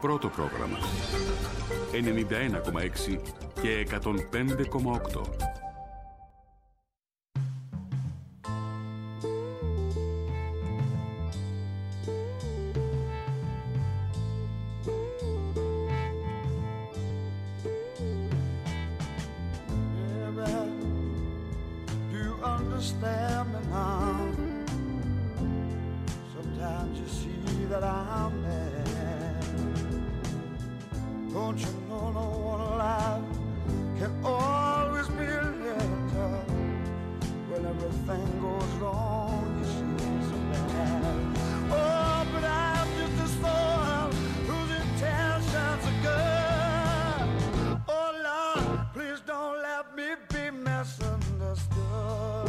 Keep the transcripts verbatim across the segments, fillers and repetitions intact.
Πρώτο πρόγραμμα. ενενήντα ένα κόμμα έξι και εκατόν πέντε κόμμα οκτώ. Understand me now. Sometimes you see that I'm mad. Don't you know no one alive can always be a little. When everything goes wrong, you see so bad. Oh, but I'm just a soul whose intentions are good. Oh Lord, please don't let me be misunderstood.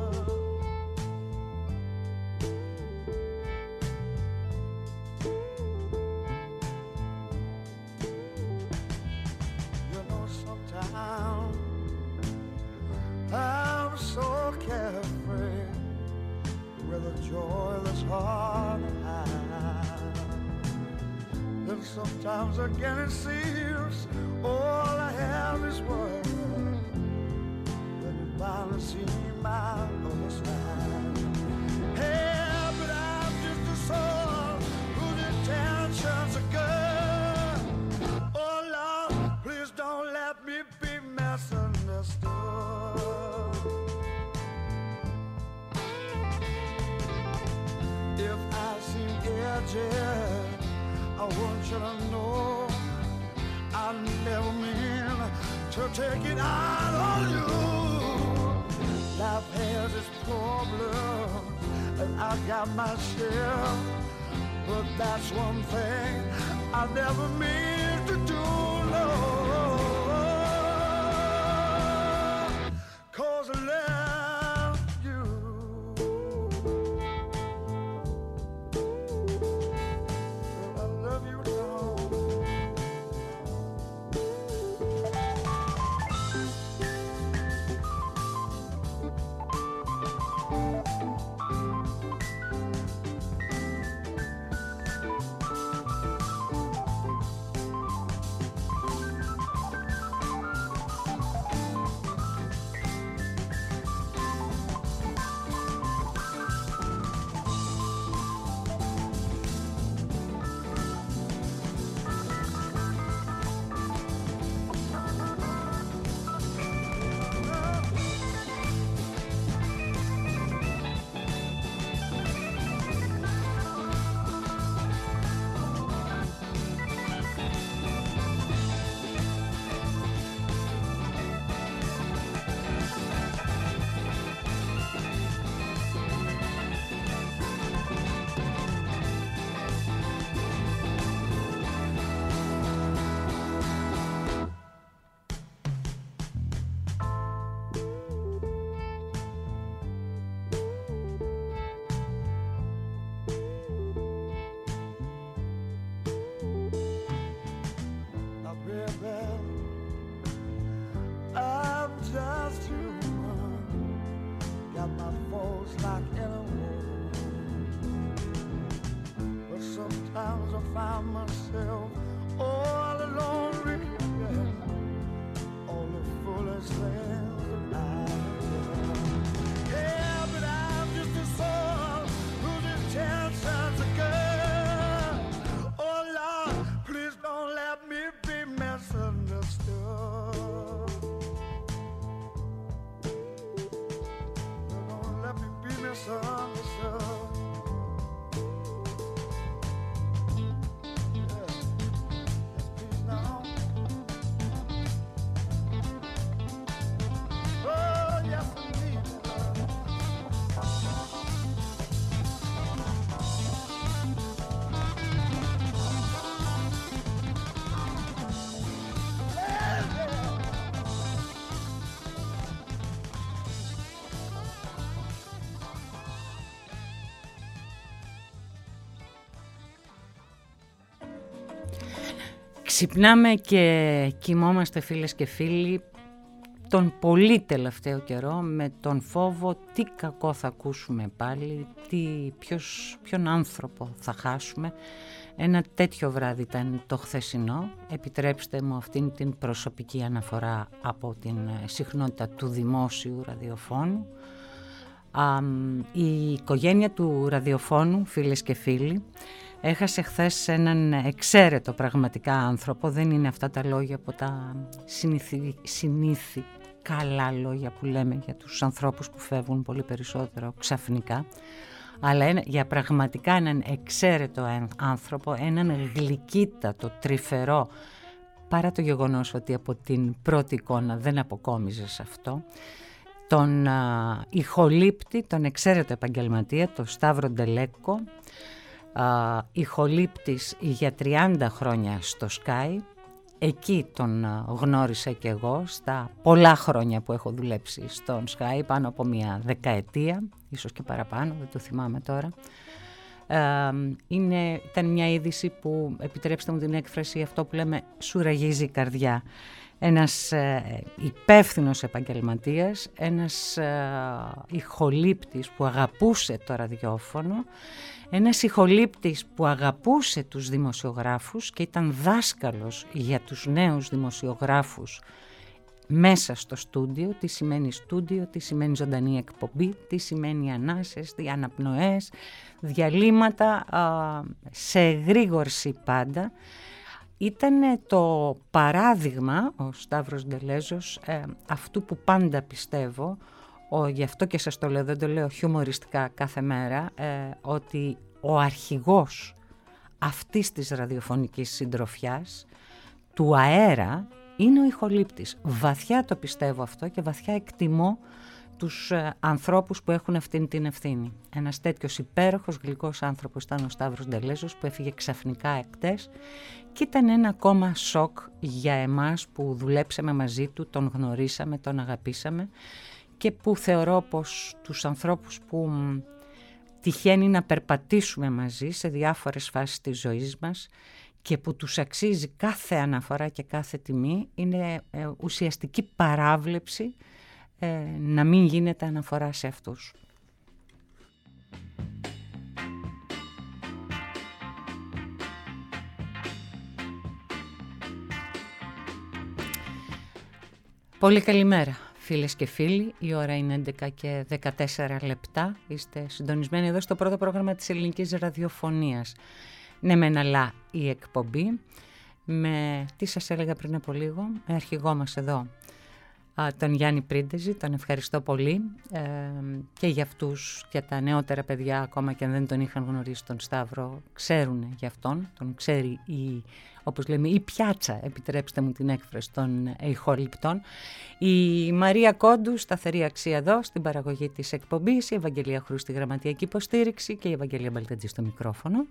I'm so carefree with a joy that's hard to hide. Then sometimes again it seems all I have is worry. Then you finally see my other side. Hey, but I'm just a soul whose intentions are good. Oh Lord, please don't let me be misunderstood. If I seem edgy, I want you to know I never mean to take it out on you. Life has its problems, and I got my share. But that's one thing I never mean to do, no. 'Cause I love you. I love you, Lord. Ξυπνάμε και κοιμόμαστε, φίλες και φίλοι, τον πολύ τελευταίο καιρό με τον φόβο τι κακό θα ακούσουμε πάλι, τι, ποιος, ποιον άνθρωπο θα χάσουμε. Ένα τέτοιο βράδυ ήταν το χθεσινό. Επιτρέψτε μου αυτήν την προσωπική αναφορά από την συχνότητα του δημόσιου ραδιοφώνου. Α, η οικογένεια του ραδιοφώνου, φίλες και φίλοι, έχασε χθες έναν εξαίρετο πραγματικά άνθρωπο. Δεν είναι αυτά τα λόγια από τα συνήθι, συνήθι καλά λόγια που λέμε για τους ανθρώπους που φεύγουν πολύ περισσότερο ξαφνικά, αλλά ένα, για πραγματικά έναν εξαίρετο άνθρωπο, έναν γλυκύτατο, τρυφερό, παρά το γεγονός ότι από την πρώτη εικόνα δεν αποκόμιζε σε αυτό, τον α, ηχολήπτη, τον εξαίρετο επαγγελματία, τον Σταύρο Ντελέκο, α, ηχολήπτης για τριάντα χρόνια στο Sky. Εκεί τον γνώρισα και εγώ στα πολλά χρόνια που έχω δουλέψει στον Sky, πάνω από μια δεκαετία, ίσως και παραπάνω, δεν το θυμάμαι τώρα. Ε, είναι, ήταν μια είδηση που, επιτρέψτε μου την έκφραση, αυτό που λέμε σου ραγίζει η καρδιά. Ένας ε, υπεύθυνος επαγγελματίας, ένας ε, ηχολήπτης που αγαπούσε το ραδιόφωνο, ένας ηχολήπτης που αγαπούσε τους δημοσιογράφους και ήταν δάσκαλος για τους νέους δημοσιογράφους μέσα στο στούντιο. Τι σημαίνει στούντιο, τι σημαίνει ζωντανή εκπομπή, τι σημαίνει ανάσες, αναπνοές, διαλύματα, α, σε εγρήγορση πάντα. Ήταν το παράδειγμα, ο Σταύρος Ντελέζος, ε, αυτού που πάντα πιστεύω, ο, γι' αυτό και σας το λέω, δεν το λέω χιουμοριστικά κάθε μέρα, ε, ότι ο αρχηγός αυτής της ραδιοφωνικής συντροφιάς, του αέρα, είναι ο ηχολήπτης. Βαθιά το πιστεύω αυτό και βαθιά εκτιμώ τους ε, ανθρώπους που έχουν αυτήν την ευθύνη. Ένας τέτοιος υπέροχος γλυκός άνθρωπος ήταν ο Σταύρος Ντελέζος, που έφυγε ξαφνικά εκτές και ήταν ένα ακόμα σοκ για εμάς που δουλέψαμε μαζί του, τον γνωρίσαμε, τον αγαπήσαμε και που θεωρώ πως τους ανθρώπους που τυχαίνει να περπατήσουμε μαζί σε διάφορες φάσεις της ζωής μας και που τους αξίζει κάθε αναφορά και κάθε τιμή, είναι ε, ουσιαστική παράβλεψη ε, να μην γίνεται αναφορά σε αυτούς. Πολύ καλημέρα φίλες και φίλοι, η ώρα είναι έντεκα και δεκατέσσερα λεπτά, είστε συντονισμένοι εδώ στο πρώτο πρόγραμμα της ελληνικής ραδιοφωνίας. Ναι μεν αλλά η εκπομπή, με τι σας έλεγα πριν από λίγο, με αρχηγό μας εδώ, τον Γιάννη Πρίντεζη, τον ευχαριστώ πολύ ε, και για αυτούς και τα νεότερα παιδιά, ακόμα και αν δεν τον είχαν γνωρίσει τον Σταύρο, ξέρουν για αυτόν, τον ξέρει η, όπως λέμε, η πιάτσα, επιτρέψτε μου την έκφραση, των ηχοληπτών. Η Μαρία Κόντου, σταθερή αξία εδώ στην παραγωγή της εκπομπής, η Ευαγγελία Χρού στη γραμματιακή υποστήριξη και η Ευαγγελία Μπαλτατζή στο μικρόφωνο.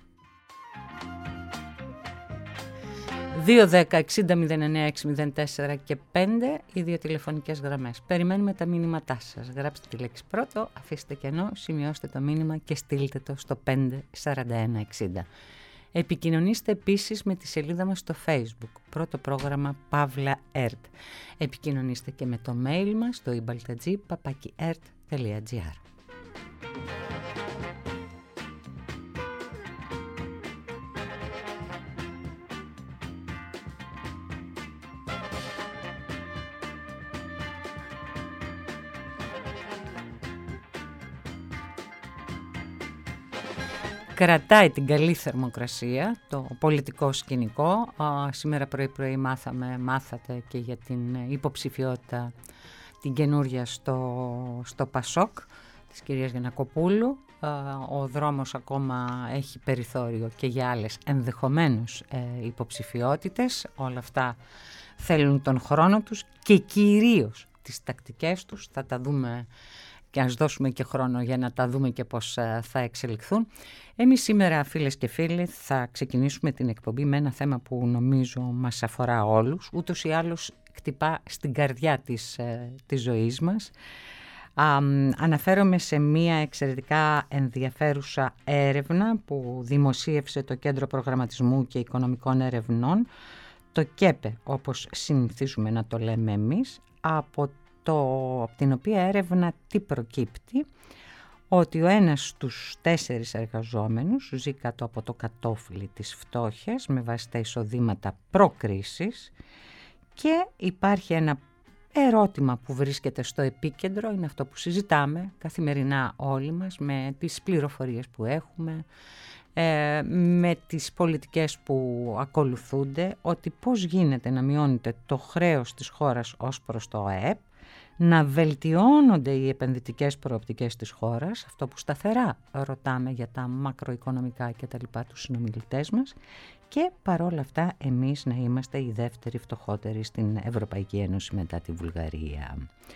δύο δέκα εξήντα μηδέν εννέα έξι μηδέν τέσσερα και πέντε οι δύο τηλεφωνικές γραμμές. Περιμένουμε τα μήνυματά σας. Γράψτε τη λέξη πρώτο, αφήστε κενό, σημειώστε το μήνυμα και στείλτε το στο πέντε σαράντα ένα εξήντα. Επικοινωνήστε επίσης με τη σελίδα μας στο Facebook, πρώτο πρόγραμμα Παύλα ΕΡΤ. Επικοινωνήστε και με το mail μας στο ibaltadji παπάκι ερτ τελεία τζι άρ. Κρατάει την καλή θερμοκρασία, το πολιτικό σκηνικό. Σήμερα πρωί-πρωί μάθαμε, μάθατε και για την υποψηφιότητα την καινούρια στο, στο Πασόκ της κυρίας Γιαννακοπούλου. Ο δρόμος ακόμα έχει περιθώριο και για άλλες ενδεχομένως υποψηφιότητες. Όλα αυτά θέλουν τον χρόνο τους και κυρίως τις τακτικές τους. Θα τα δούμε και ας δώσουμε και χρόνο για να τα δούμε και πώς θα εξελιχθούν. Εμείς σήμερα, φίλες και φίλοι, θα ξεκινήσουμε την εκπομπή με ένα θέμα που νομίζω μας αφορά όλους. Ούτως ή άλλως χτυπά στην καρδιά της, της ζωής μας. Α, αναφέρομαι σε μία εξαιρετικά ενδιαφέρουσα έρευνα που δημοσίευσε το Κέντρο Προγραμματισμού και Οικονομικών Ερευνών, το ΚΕΠΕ όπως συνηθίζουμε να το λέμε εμείς, από, το, από την οποία έρευνα τι προκύπτει, ότι ο ένας στους τέσσερις εργαζόμενους ζει κάτω από το κατόφλι της φτώχειας με βάση τα εισοδήματα προκρίσης, και υπάρχει ένα ερώτημα που βρίσκεται στο επίκεντρο, είναι αυτό που συζητάμε καθημερινά όλοι μας με τις πληροφορίες που έχουμε, ε, με τις πολιτικές που ακολουθούνται, ότι πώς γίνεται να μειώνεται το χρέος της χώρας ως προς το ΑΕΠ, να βελτιώνονται οι επενδυτικές προοπτικές της χώρας, αυτό που σταθερά ρωτάμε για τα μακροοικονομικά και τα λοιπά τους συνομιλητές μας, και παρόλα αυτά εμείς να είμαστε οι δεύτεροι φτωχότεροι στην Ευρωπαϊκή Ένωση μετά τη Βουλγαρία.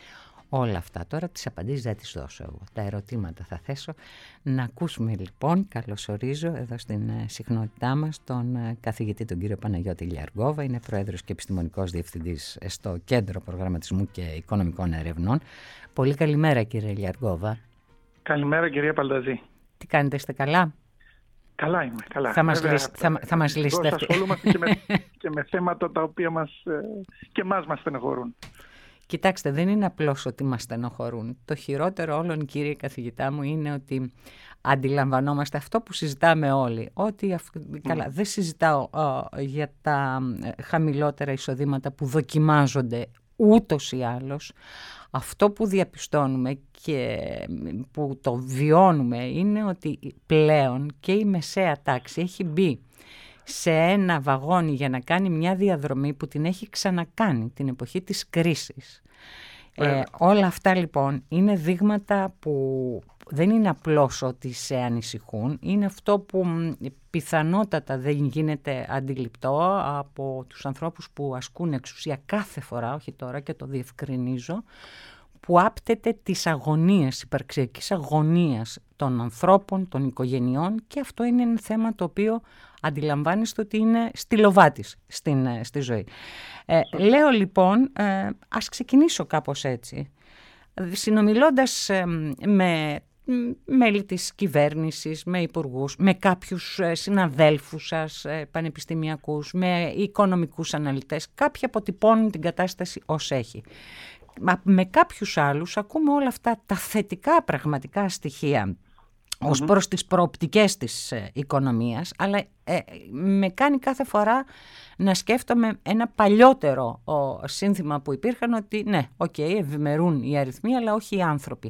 Όλα αυτά τώρα τις απαντήσεις δεν τις δώσω εγώ, τα ερωτήματα θα θέσω. Να ακούσουμε λοιπόν, καλωσορίζω εδώ στην συχνότητά μας τον καθηγητή τον κύριο Παναγιώτη Λιαργόβα, είναι πρόεδρος και επιστημονικός διευθυντής στο Κέντρο Προγραμματισμού και Οικονομικών Ερευνών. Πολύ καλημέρα κύριε Λιαργόβα. Καλημέρα κυρία Παλταζή. Τι κάνετε, είστε καλά? Καλά είμαι, καλά. Θα μας, λύσει, θα, θα μας λύσετε αυτή. Ασχολούμαστε και με, και με θέματα τα οποία μας, και εμάς μας στενοχωρούν. Κοιτάξτε, δεν είναι απλώς ότι μας στενοχωρούν. Το χειρότερο όλων, κύριε καθηγητά μου, είναι ότι αντιλαμβανόμαστε αυτό που συζητάμε όλοι. Ότι, mm. καλά, δεν συζητάω uh, για τα χαμηλότερα εισοδήματα που δοκιμάζονται ούτως ή άλλως. Αυτό που διαπιστώνουμε και που το βιώνουμε είναι ότι πλέον και η μεσαία τάξη έχει μπει σε ένα βαγόνι για να κάνει μια διαδρομή που την έχει ξανακάνει την εποχή της κρίσης. Ε, όλα αυτά λοιπόν είναι δείγματα που δεν είναι απλώς ότι σε ανησυχούν, είναι αυτό που πιθανότατα δεν γίνεται αντιληπτό από τους ανθρώπους που ασκούν εξουσία κάθε φορά, όχι τώρα και το διευκρινίζω, που άπτεται της αγωνίας, υπαρξιακής αγωνίας των ανθρώπων, των οικογενειών, και αυτό είναι ένα θέμα το οποίο αντιλαμβάνεστε ότι είναι στυλοβάτης στην, στη ζωή. Ε, λέω λοιπόν, ε, ας ξεκινήσω κάπως έτσι, συνομιλώντας ε, με μέλη της κυβέρνησης, με υπουργούς, με κάποιους συναδέλφους σας, ε, πανεπιστημιακούς, με οικονομικούς αναλυτές, κάποιοι αποτυπώνουν την κατάσταση ως έχει. Με κάποιους άλλους ακούμε όλα αυτά τα θετικά πραγματικά στοιχεία mm-hmm. ως προς τις προοπτικές της ε, οικονομίας, αλλά ε, με κάνει κάθε φορά να σκέφτομαι ένα παλιότερο ο, σύνθημα που υπήρχαν, ότι ναι, οκ, okay, ευημερούν οι αριθμοί αλλά όχι οι άνθρωποι.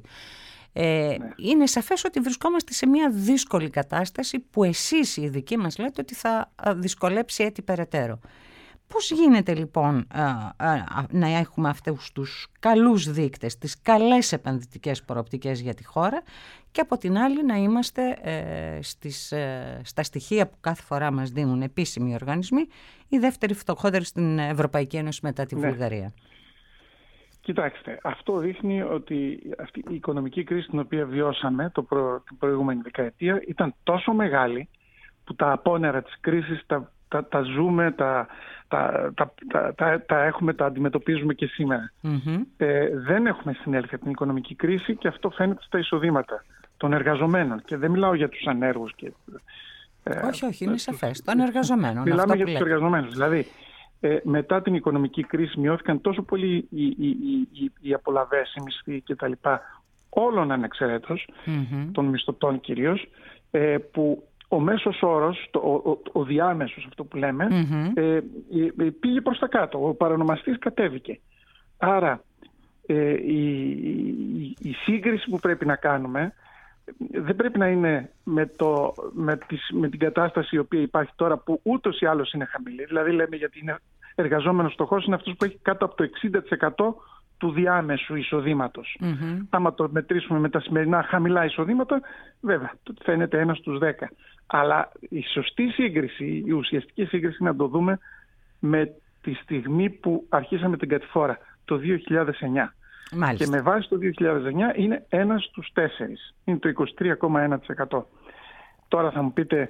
Ε, ναι. Είναι σαφές ότι βρισκόμαστε σε μια δύσκολη κατάσταση που εσείς οι ειδικοί μας λέτε ότι θα δυσκολέψει έτσι περαιτέρω. Πώς γίνεται λοιπόν α, α, α, να έχουμε αυτούς τους καλούς δείκτες, τις καλές επενδυτικές προοπτικές για τη χώρα, και από την άλλη να είμαστε ε, στις, ε, στα στοιχεία που κάθε φορά μας δίνουν επίσημοι οργανισμοί, οι δεύτεροι φτωχότεροι στην Ευρωπαϊκή Ένωση μετά τη ναι. Βουλγαρία. Κοιτάξτε, αυτό δείχνει ότι αυτή η οικονομική κρίση την οποία βιώσαμε το προ, την προηγούμενη δεκαετία ήταν τόσο μεγάλη που τα απόνερα της κρίσης τα Τα, τα ζούμε, τα, τα, τα, τα, τα, τα έχουμε, τα αντιμετωπίζουμε και σήμερα. Mm-hmm. Ε, δεν έχουμε συνέλθει από την οικονομική κρίση και αυτό φαίνεται στα εισοδήματα των εργαζομένων. Και δεν μιλάω για τους ανέργους. Και, ε, όχι, όχι, είναι ε, σαφές. Των εργαζομένων. Μιλάμε για τους εργαζομένους. Δηλαδή, ε, μετά την οικονομική κρίση μειώθηκαν τόσο πολύ οι, οι, οι, οι απολαβές, οι μισθοί κτλ. Όλων ανεξαιρέτως, mm-hmm. των μισθωτών κυρίως, ε, που ο μέσος όρος, το, ο, ο, ο διάμεσος αυτό που λέμε, mm-hmm. ε, ε, πήγε προς τα κάτω. Ο παρονομαστής κατέβηκε. Άρα ε, η, η, η σύγκριση που πρέπει να κάνουμε δεν πρέπει να είναι με, το, με, τις, με την κατάσταση η οποία υπάρχει τώρα, που ούτως ή άλλως είναι χαμηλή. Δηλαδή λέμε γιατί είναι εργαζόμενος φτωχός, είναι αυτός που έχει κάτω από το εξήντα τοις εκατό του διάμεσου εισοδήματος. Mm-hmm. Άμα το μετρήσουμε με τα σημερινά χαμηλά εισοδήματα, βέβαια, φαίνεται ένας στους δέκα. Αλλά η σωστή σύγκριση, η ουσιαστική σύγκριση, να το δούμε με τη στιγμή που αρχίσαμε την κατηφόρα, το δύο χιλιάδες εννιά. Μάλιστα. Και με βάση το δύο χιλιάδες εννιά είναι ένας στους τέσσερις. Είναι το είκοσι τρία κόμμα ένα τοις εκατό. Τώρα θα μου πείτε,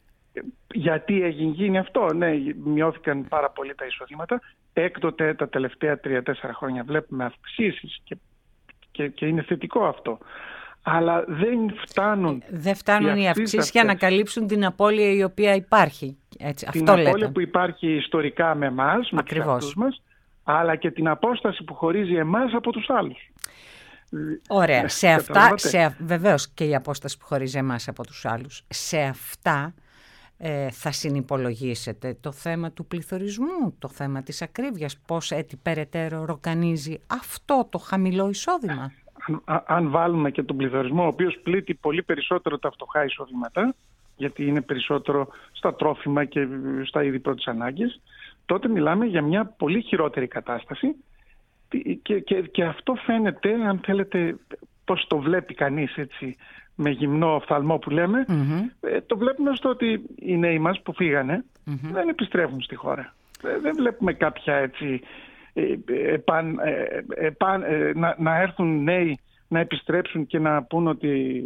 γιατί έγινε γίνει αυτό? Ναι, μειώθηκαν πάρα πολύ τα εισοδήματα. Έκτοτε τα τελευταία τρία τέσσερα χρόνια βλέπουμε αυξήσεις και, και, και είναι θετικό αυτό. Αλλά δεν φτάνουν, δεν φτάνουν οι αυξήσεις για να καλύψουν την απώλεια η οποία υπάρχει. Έτσι, την αυτό απώλεια λέτε. Που υπάρχει ιστορικά με εμάς, με τους εαυτούς μας, αλλά και την απόσταση που χωρίζει εμάς από τους άλλους. Ωραία. Σε αυτά, σε, βεβαίως και η απόσταση που χωρίζει εμάς από τους άλλους. Σε αυτά ε, θα συνυπολογίσετε το θέμα του πληθωρισμού, το θέμα της ακρίβειας, πώς έτσι περαιτέρω ροκανίζει αυτό το χαμηλό εισόδημα. Αν, αν βάλουμε και τον πληθωρισμό, ο οποίος πλήττει πολύ περισσότερο τα φτωχά εισόδηματα, γιατί είναι περισσότερο στα τρόφιμα και στα είδη πρώτης ανάγκης, τότε μιλάμε για μια πολύ χειρότερη κατάσταση και, και, και αυτό φαίνεται, αν θέλετε, πώς το βλέπει κανείς έτσι, με γυμνό οφθαλμό που λέμε, mm-hmm. ε, το βλέπουμε στο ότι οι νέοι μας που φύγανε mm-hmm. δεν επιστρέφουν στη χώρα. Ε, δεν βλέπουμε κάποια έτσι, ε, επαν, ε, επαν, ε, να, να έρθουν νέοι να επιστρέψουν και να πούν ότι...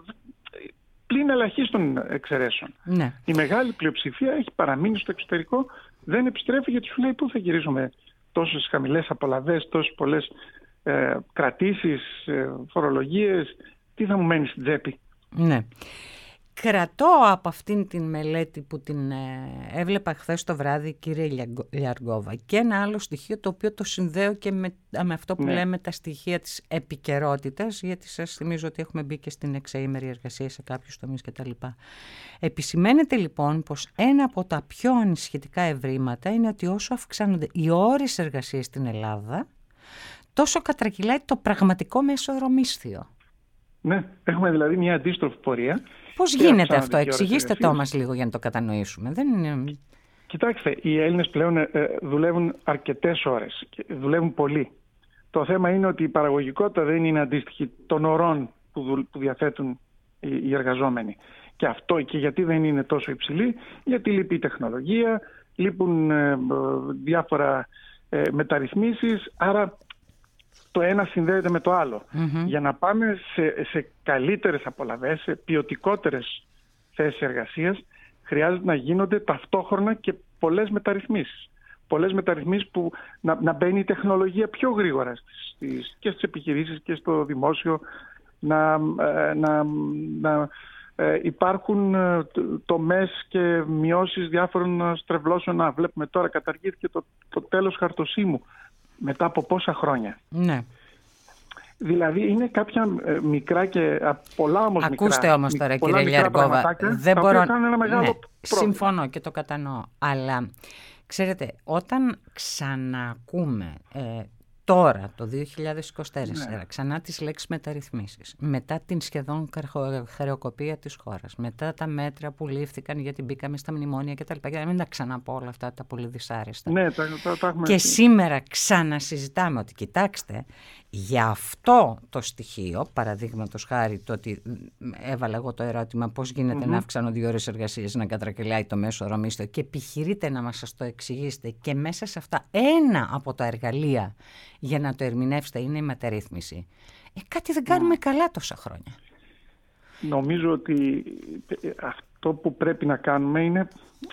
πλην ελαχίστων εξαιρέσεων. Ναι. Η μεγάλη πλειοψηφία έχει παραμείνει στο εξωτερικό, δεν επιστρέφει γιατί σου λέει πού θα γυρίζουμε τόσες χαμηλές απολαβές, τόσες πολλές ε, κρατήσεις, ε, φορολογίες, τι θα μου μένει στην τσέπη. Ναι. Κρατώ από αυτήν την μελέτη που την ε, έβλεπα χθες το βράδυ, κύριε Λιαργόβα, και ένα άλλο στοιχείο το οποίο το συνδέω και με, με αυτό που ναι. λέμε τα στοιχεία της επικαιρότητας, γιατί σας θυμίζω ότι έχουμε μπει και στην εξαήμερη εργασία σε κάποιους τομείς κτλ. Επισημαίνεται λοιπόν πως ένα από τα πιο ανησυχητικά ευρήματα είναι ότι όσο αυξάνονται οι ώρες εργασίας στην Ελλάδα, τόσο κατρακυλάει το πραγματικό μέσο-ωρομίσθιο. Ναι, έχουμε δηλαδή μια αντίστροφη πορεία. Πώς γίνεται αυτό, εξηγήστε το μας λίγο για να το κατανοήσουμε. Δεν είναι... Κοιτάξτε, οι Έλληνες πλέον ε, δουλεύουν αρκετές ώρες, δουλεύουν πολύ. Το θέμα είναι ότι η παραγωγικότητα δεν είναι αντίστοιχη των ωρών που, δου, που διαθέτουν οι, οι εργαζόμενοι. Και αυτό και γιατί δεν είναι τόσο υψηλή, γιατί λείπει η τεχνολογία, λείπουν ε, διάφορα ε, μεταρρυθμίσεις, άρα... το ένα συνδέεται με το άλλο. Mm-hmm. Για να πάμε σε, σε καλύτερες απολαβές, σε ποιοτικότερες θέσεις εργασίας, χρειάζεται να γίνονται ταυτόχρονα και πολλές μεταρρυθμίσεις. Πολλές μεταρρυθμίσεις που να, να μπαίνει η τεχνολογία πιο γρήγορα στις, και στις επιχειρήσεις και στο δημόσιο, να, να, να ε, υπάρχουν τομές και μειώσεις διάφορων στρεβλώσεων. Να βλέπουμε τώρα καταργήθηκε το, το τέλος χαρτοσύμου. Μετά από πόσα χρόνια. Ναι. Δηλαδή είναι κάποια ε, μικρά και α, πολλά όμως Ακούστε μικρά. όμως τώρα κύριε Λιαργόβα, δεν μπορώ... ένα μεγάλο ναι, πρόβλημα. συμφωνώ και το κατανοώ. Αλλά ξέρετε, όταν ξανακούμε ε, τώρα το δύο χιλιάδες είκοσι τέσσερα ναι. ξανά τις λέξεις μεταρρυθμίσεις, μετά την σχεδόν χρεοκοπία της χώρας, μετά τα μέτρα που λήφθηκαν γιατί μπήκαμε στα μνημόνια κτλ. Για να μην τα ξαναπώ όλα αυτά τα πολύ δυσάρεστα. Ναι, τα, τα, τα έχουμε και έτσι. Σήμερα ξανασυζητάμε ότι κοιτάξτε, για αυτό το στοιχείο, παραδείγματος χάρη το ότι έβαλα εγώ το ερώτημα πώς γίνεται mm-hmm. να αυξάνονται οι ώρες εργασίας, να κατρακυλάει το μέσο ωρομίσθιο και επιχειρείτε να μας το εξηγήσετε και μέσα σε αυτά ένα από τα εργαλεία για να το ερμηνεύσετε είναι η μεταρρύθμιση. Ε, κάτι δεν κάνουμε mm. καλά τόσα χρόνια. Νομίζω ότι αυτό που πρέπει να κάνουμε είναι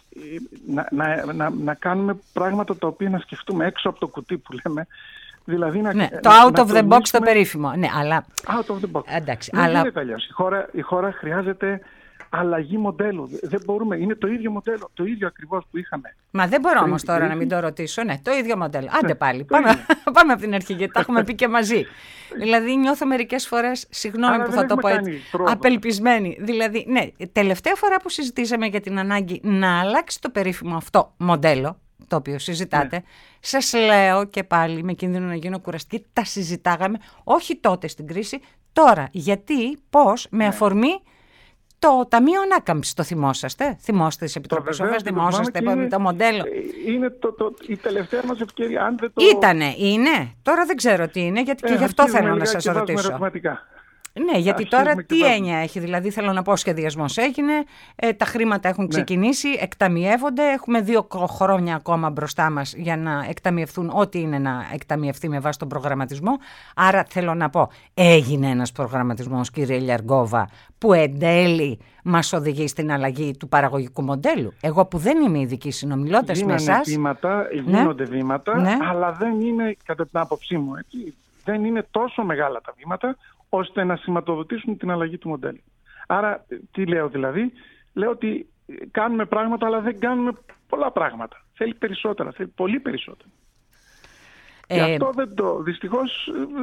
να, να, να, να κάνουμε πράγματα τα οποία να σκεφτούμε έξω από το κουτί που λέμε. Δηλαδή να, ναι, να, το out of the box το περίφημο. Ναι, αλλά... Out of the box. Εντάξει, δεν αλλά... γίνεται αλλιώς. Η χώρα, η χώρα χρειάζεται αλλαγή μοντέλου. Δεν μπορούμε. Είναι το ίδιο μοντέλο, το ίδιο ακριβώς που είχαμε. Μα δεν μπορώ όμως τώρα να μην το ρωτήσω. Ναι, το ίδιο μοντέλο. Άντε ναι, πάλι. Πάμε, πάμε από την αρχή, γιατί τα έχουμε πει και μαζί. Δηλαδή, νιώθω μερικές φορές, συγγνώμη Άρα που θα το πω έτσι, απελπισμένη. Δηλαδή, ναι, τελευταία φορά που συζητήσαμε για την ανάγκη να αλλάξει το περίφημο αυτό μοντέλο, το οποίο συζητάτε, ναι. σας λέω και πάλι με κίνδυνο να γίνω κουραστική, τα συζητάγαμε, όχι τότε στην κρίση, τώρα. Γιατί, πώς, με ναι. αφορμή το Ταμείο Ανάκαμψης, το θυμόσαστε, θυμόστε τις επιτροπές όφες, θυμόσαστε είναι, το μοντέλο. Είναι το, το, η τελευταία μας ευκαιρία, αν δεν το... Ήτανε, είναι, τώρα δεν ξέρω τι είναι, γιατί ε, και γι' αυτό θέλω να σας ρωτήσω. Ναι, γιατί τώρα τι έννοια έχει, δηλαδή θέλω να πω ο σχεδιασμός έγινε, ε, τα χρήματα έχουν ξεκινήσει, ναι. εκταμιεύονται, έχουμε δύο χρόνια ακόμα μπροστά μας για να εκταμιευθούν ό,τι είναι να εκταμιευθεί με βάση τον προγραμματισμό. Άρα θέλω να πω, έγινε ένας προγραμματισμός κύριε Λιαργόβα που εν τέλει μας οδηγεί στην αλλαγή του παραγωγικού μοντέλου. Εγώ που δεν είμαι ειδική συνομιλώντας με εσάς. Βήματα, γίνονται ναι. βήματα, ναι. αλλά δεν είναι κατά την άποψή μου, έτσι, δεν είναι τόσο μεγάλα τα βήματα ώστε να σηματοδοτήσουν την αλλαγή του μοντέλου. Άρα, τι λέω δηλαδή, λέω ότι κάνουμε πράγματα, αλλά δεν κάνουμε πολλά πράγματα. Θέλει περισσότερα, θέλει πολύ περισσότερα. Ε... Και αυτό δεν το, δυστυχώς,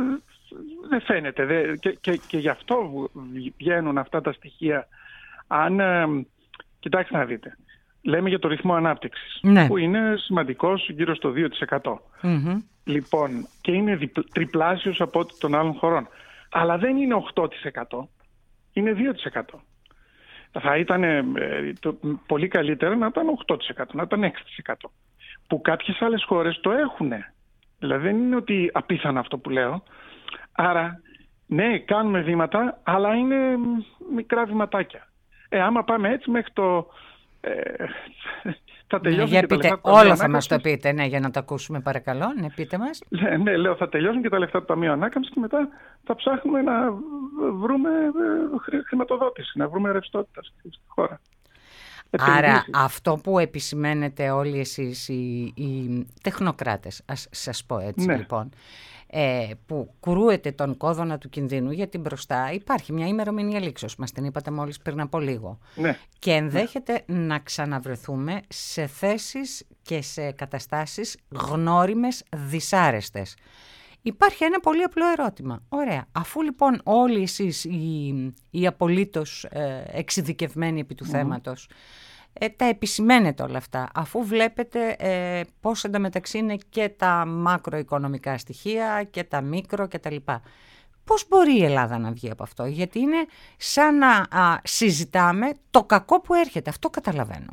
δεν φαίνεται. Δε, και, και, και γι' αυτό βγαίνουν αυτά τα στοιχεία. Αν, ε, κοιτάξτε να δείτε, λέμε για το ρυθμό ανάπτυξης, ναι, που είναι σημαντικός, γύρω στο δύο τοις εκατό. Mm-hmm. Λοιπόν, και είναι διπλ, τριπλάσιος από ό,τι των άλλων χωρών. Αλλά δεν είναι οκτώ τοις εκατό, είναι δύο τοις εκατό. Θα ήταν ε, το, πολύ καλύτερο να ήταν οκτώ τοις εκατό, να ήταν έξι τοις εκατό. Που κάποιες άλλες χώρες το έχουν. Δηλαδή δεν είναι ότι απίθανο αυτό που λέω. Άρα, ναι, κάνουμε βήματα, αλλά είναι μικρά βηματάκια. Ε, άμα πάμε έτσι μέχρι το... Ε, θα τελειώσουν, ναι, για και πείτε, τα λεφτά. Όλο θα μας το πείτε, ναι, για να το ακούσουμε παρακαλώ. Ναι, πείτε μας. Ναι, ναι, λέω, θα τελειώσουν και τα λεφτά του Ταμείου Ανάκαμψης και μετά θα ψάχνουμε να βρούμε χρηματοδότηση, να βρούμε ρευστότητα στη χώρα. Άρα αυτό που επισημαίνετε όλοι εσείς οι, οι τεχνοκράτες, ας σας πω έτσι, ναι, λοιπόν, ε, που κουρούετε τον κόδωνα του κινδύνου, γιατί μπροστά υπάρχει μια ημερομηνία λήξεως, μας την είπατε μόλις πριν από λίγο, ναι, και ενδέχεται, ναι, να ξαναβρεθούμε σε θέσεις και σε καταστάσεις γνώριμες, δυσάρεστες. Υπάρχει ένα πολύ απλό ερώτημα. Ωραία. Αφού λοιπόν όλοι εσείς οι, οι απολύτως ε, εξειδικευμένοι επί του mm. θέματος ε, τα επισημαίνετε όλα αυτά, αφού βλέπετε ε, πώς εντωμεταξύ είναι και τα μακροοικονομικά στοιχεία και τα μικρο και τα λοιπά, πώς μπορεί η Ελλάδα να βγει από αυτό? Γιατί είναι σαν να α, συζητάμε το κακό που έρχεται. Αυτό καταλαβαίνω.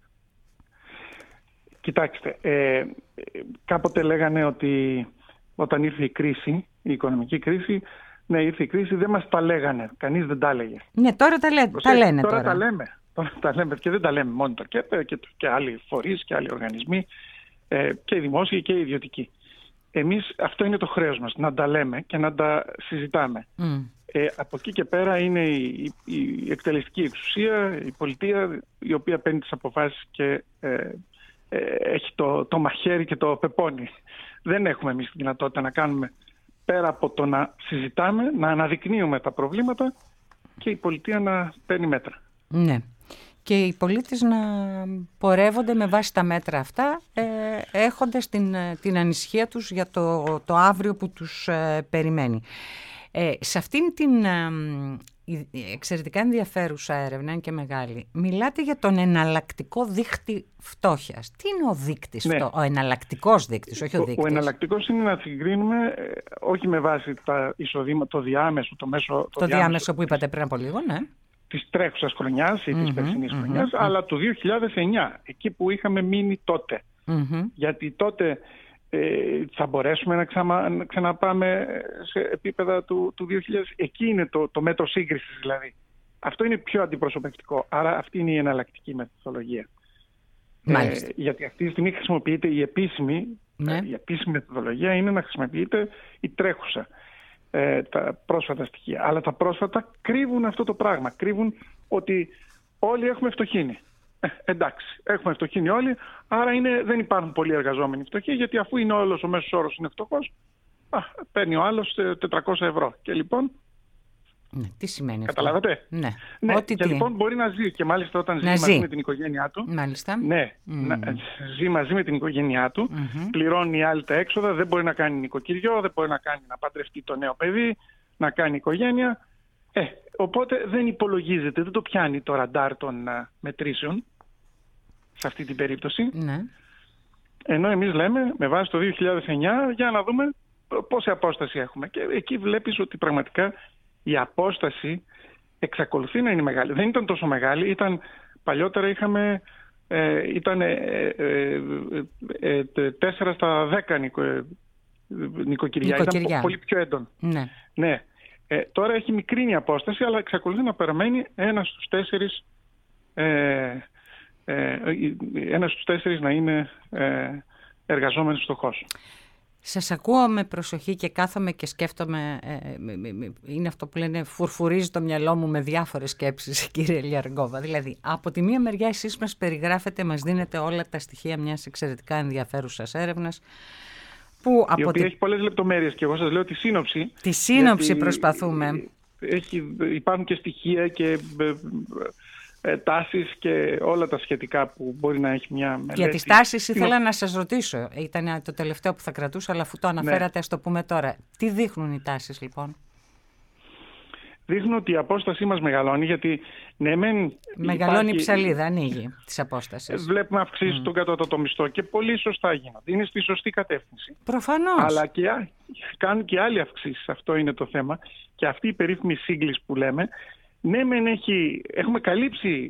Κοιτάξτε, ε, κάποτε λέγανε ότι όταν ήρθε η κρίση, η οικονομική κρίση, ναι, ήρθε η κρίση, δεν μας τα λέγανε. Κανείς δεν τα έλεγε. Ναι, τώρα τα, λέ, τα λένε τώρα. Τώρα τα λέμε. Τώρα τα λέμε και δεν τα λέμε μόνο το ΚΕΠ και, και άλλοι φορείς και άλλοι οργανισμοί, ε, και οι δημόσιοι και οι ιδιωτικοί. Εμείς, αυτό είναι το χρέος μας, να τα λέμε και να τα συζητάμε. Mm. Ε, από εκεί και πέρα είναι η, η, η εκτελεστική εξουσία, η πολιτεία, η οποία παίρνει τις αποφάσεις και ε, ε, έχει το, το μαχαίρι και το πεπόνι. Δεν έχουμε εμείς τη δυνατότητα να κάνουμε, πέρα από το να συζητάμε, να αναδεικνύουμε τα προβλήματα και η πολιτεία να παίρνει μέτρα. Ναι. Και οι πολίτες να πορεύονται με βάση τα μέτρα αυτά, ε, έχοντας την, την ανησυχία τους για το, το αύριο που τους ε, περιμένει. Ε, σε αυτήν την ε, εξαιρετικά ενδιαφέρουσα έρευνα και μεγάλη, μιλάτε για τον εναλλακτικό δείκτη φτώχειας. Τι είναι ο δείκτης, ναι, ο εναλλακτικός δείκτης, όχι ο, ο δείκτης? Ο εναλλακτικός είναι να συγκρίνουμε, ε, όχι με βάση τα εισοδήματα, το διάμεσο, το μέσο... Το, το διάμεσο, διάμεσο που είπατε πριν από λίγο, ναι. Της τρέχουσας χρονιάς ή mm-hmm, της περσινής mm-hmm, χρονιάς, mm-hmm, αλλά του δύο χιλιάδες εννιά, εκεί που είχαμε μείνει τότε. Mm-hmm. Γιατί τότε ε, θα μπορέσουμε να, ξανα, να ξαναπάμε σε επίπεδα του, του δύο χιλιάδες. Εκεί είναι το, το μέτρο σύγκρισης δηλαδή. Αυτό είναι πιο αντιπροσωπευτικό. Άρα αυτή είναι η εναλλακτική μεθοδολογία. Ε, γιατί αυτή τη στιγμή χρησιμοποιείται η επίσημη, ναι, η επίσημη μεθοδολογία είναι να χρησιμοποιείται η τρέχουσα. Τα πρόσφατα στοιχεία. Αλλά τα πρόσφατα κρύβουν αυτό το πράγμα. Κρύβουν ότι όλοι έχουμε φτωχύνει. Ε, εντάξει, έχουμε φτωχύνει όλοι, άρα είναι, δεν υπάρχουν πολλοί εργαζόμενοι φτωχοί, γιατί αφού είναι όλος ο μέσος όρος είναι φτωχός, α, παίρνει ο άλλος τετρακόσια ευρώ. Και λοιπόν... Ναι, τι σημαίνει αυτό? Καταλάβατε? Ναι. Ναι, Ό,τι και τι. Λοιπόν μπορεί να ζει και μάλιστα όταν ζει, ζει μαζί με την οικογένειά του. Μάλιστα. Ναι, mm. να, ζει μαζί με την οικογένειά του, mm-hmm, πληρώνει άλλη τα έξοδα, δεν μπορεί να κάνει νοικοκυριό, δεν μπορεί να κάνει να παντρευτεί το νέο παιδί, να κάνει οικογένεια. Ε, οπότε δεν υπολογίζεται, δεν το πιάνει το ραντάρ των uh, μετρήσεων σε αυτή την περίπτωση. Ναι. Ενώ εμείς λέμε με βάση το δύο χιλιάδες εννιά για να δούμε πόση απόσταση έχουμε. Και εκεί βλέπεις ότι πραγματικά η απόσταση εξακολουθεί να είναι μεγάλη. Δεν ήταν τόσο μεγάλη, ήταν, παλιότερα είχαμε, ε, ήταν ε, ε, ε, ε, τέσσερα στα δέκα νοικο, ε, νοικοκυριά. Ήταν πο, πολύ πιο έντονο. Ναι. Ναι. Ε, τώρα έχει μικρύνει η απόσταση, αλλά εξακολουθεί να παραμένει ένας στους τέσσερις, ε, ε, ένας στους τέσσερις να είναι ε, εργαζόμενος φτωχός. Σας ακούω με προσοχή και κάθομαι και σκέφτομαι, ε, είναι αυτό που λένε φουρφουρίζει το μυαλό μου με διάφορες σκέψεις, κύριε Λιαργόβα. Δηλαδή, από τη μία μεριά εσείς μας περιγράφετε, μας δίνετε όλα τα στοιχεία μιας εξαιρετικά ενδιαφέρουσας έρευνας, που από η οποία τη... έχει πολλές λεπτομέρειες και εγώ σας λέω τη σύνοψη. Τη σύνοψη προσπαθούμε. Έχει, υπάρχουν και στοιχεία και ε, τάσεις και όλα τα σχετικά που μπορεί να έχει μια μελέτη. Για τις τάσεις ήθελα να σας ρωτήσω, ήταν το τελευταίο που θα κρατούσα, αλλά αφού το αναφέρατε, ναι. Ας το πούμε τώρα. Τι δείχνουν οι τάσεις λοιπόν? Δείχνουν ότι η απόστασή μας μεγαλώνει, γιατί ναι μεν μεγαλώνει υπάρχει... η ψαλίδα, ανοίγει της απόστασης. Βλέπουμε αυξήσεις mm. τον κατώτατο μισθό και πολύ σωστά γίνονται. Είναι στη σωστή κατεύθυνση. Προφανώς. Αλλά και, κάνουν και άλλοι αυξήσεις. Αυτό είναι το θέμα. Και αυτή η περίφημη σύγκληση που λέμε, ναι μεν έχει, έχουμε καλύψει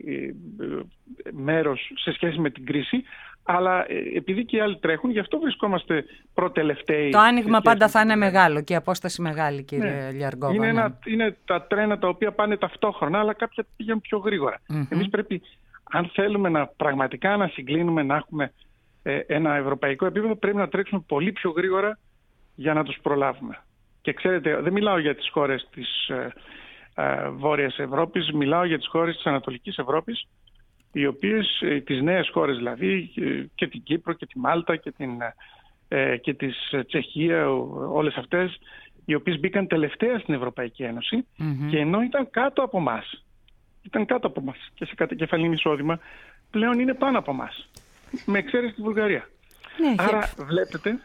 μέρος σε σχέση με την κρίση, αλλά επειδή και οι άλλοι τρέχουν, γι' αυτό βρισκόμαστε προτελευταίοι. Το άνοιγμα πάντα θα είναι μεγάλο και η απόσταση μεγάλη, κύριε ναι. Λιαργόβα. Είναι, ναι. ένα, είναι τα τρένα τα οποία πάνε ταυτόχρονα, αλλά κάποια πηγαίνουν πιο γρήγορα. Mm-hmm. Εμείς πρέπει, αν θέλουμε να πραγματικά να συγκλίνουμε, να έχουμε ε, ένα ευρωπαϊκό επίπεδο, πρέπει να τρέξουμε πολύ πιο γρήγορα για να τους προλάβουμε. Και ξέρετε, δεν μιλάω για τις χώρες της ε, ε, Βόρειας Ευρώπης, μιλάω για τις χώρες της Ανατολικής Ευρώπης, οι οποίες, τις νέες χώρες δηλαδή, και την Κύπρο και τη Μάλτα και, την, ε, και της Τσεχία, όλες αυτές, οι οποίες μπήκαν τελευταία στην Ευρωπαϊκή Ένωση mm-hmm. και ενώ ήταν κάτω από εμάς, ήταν κάτω από εμάς και σε κατακεφαλήν εισόδημα, πλέον είναι πάνω από εμάς, με εξαίρεση τη Βουλγαρία. Ναι, Άρα και... βλέπετε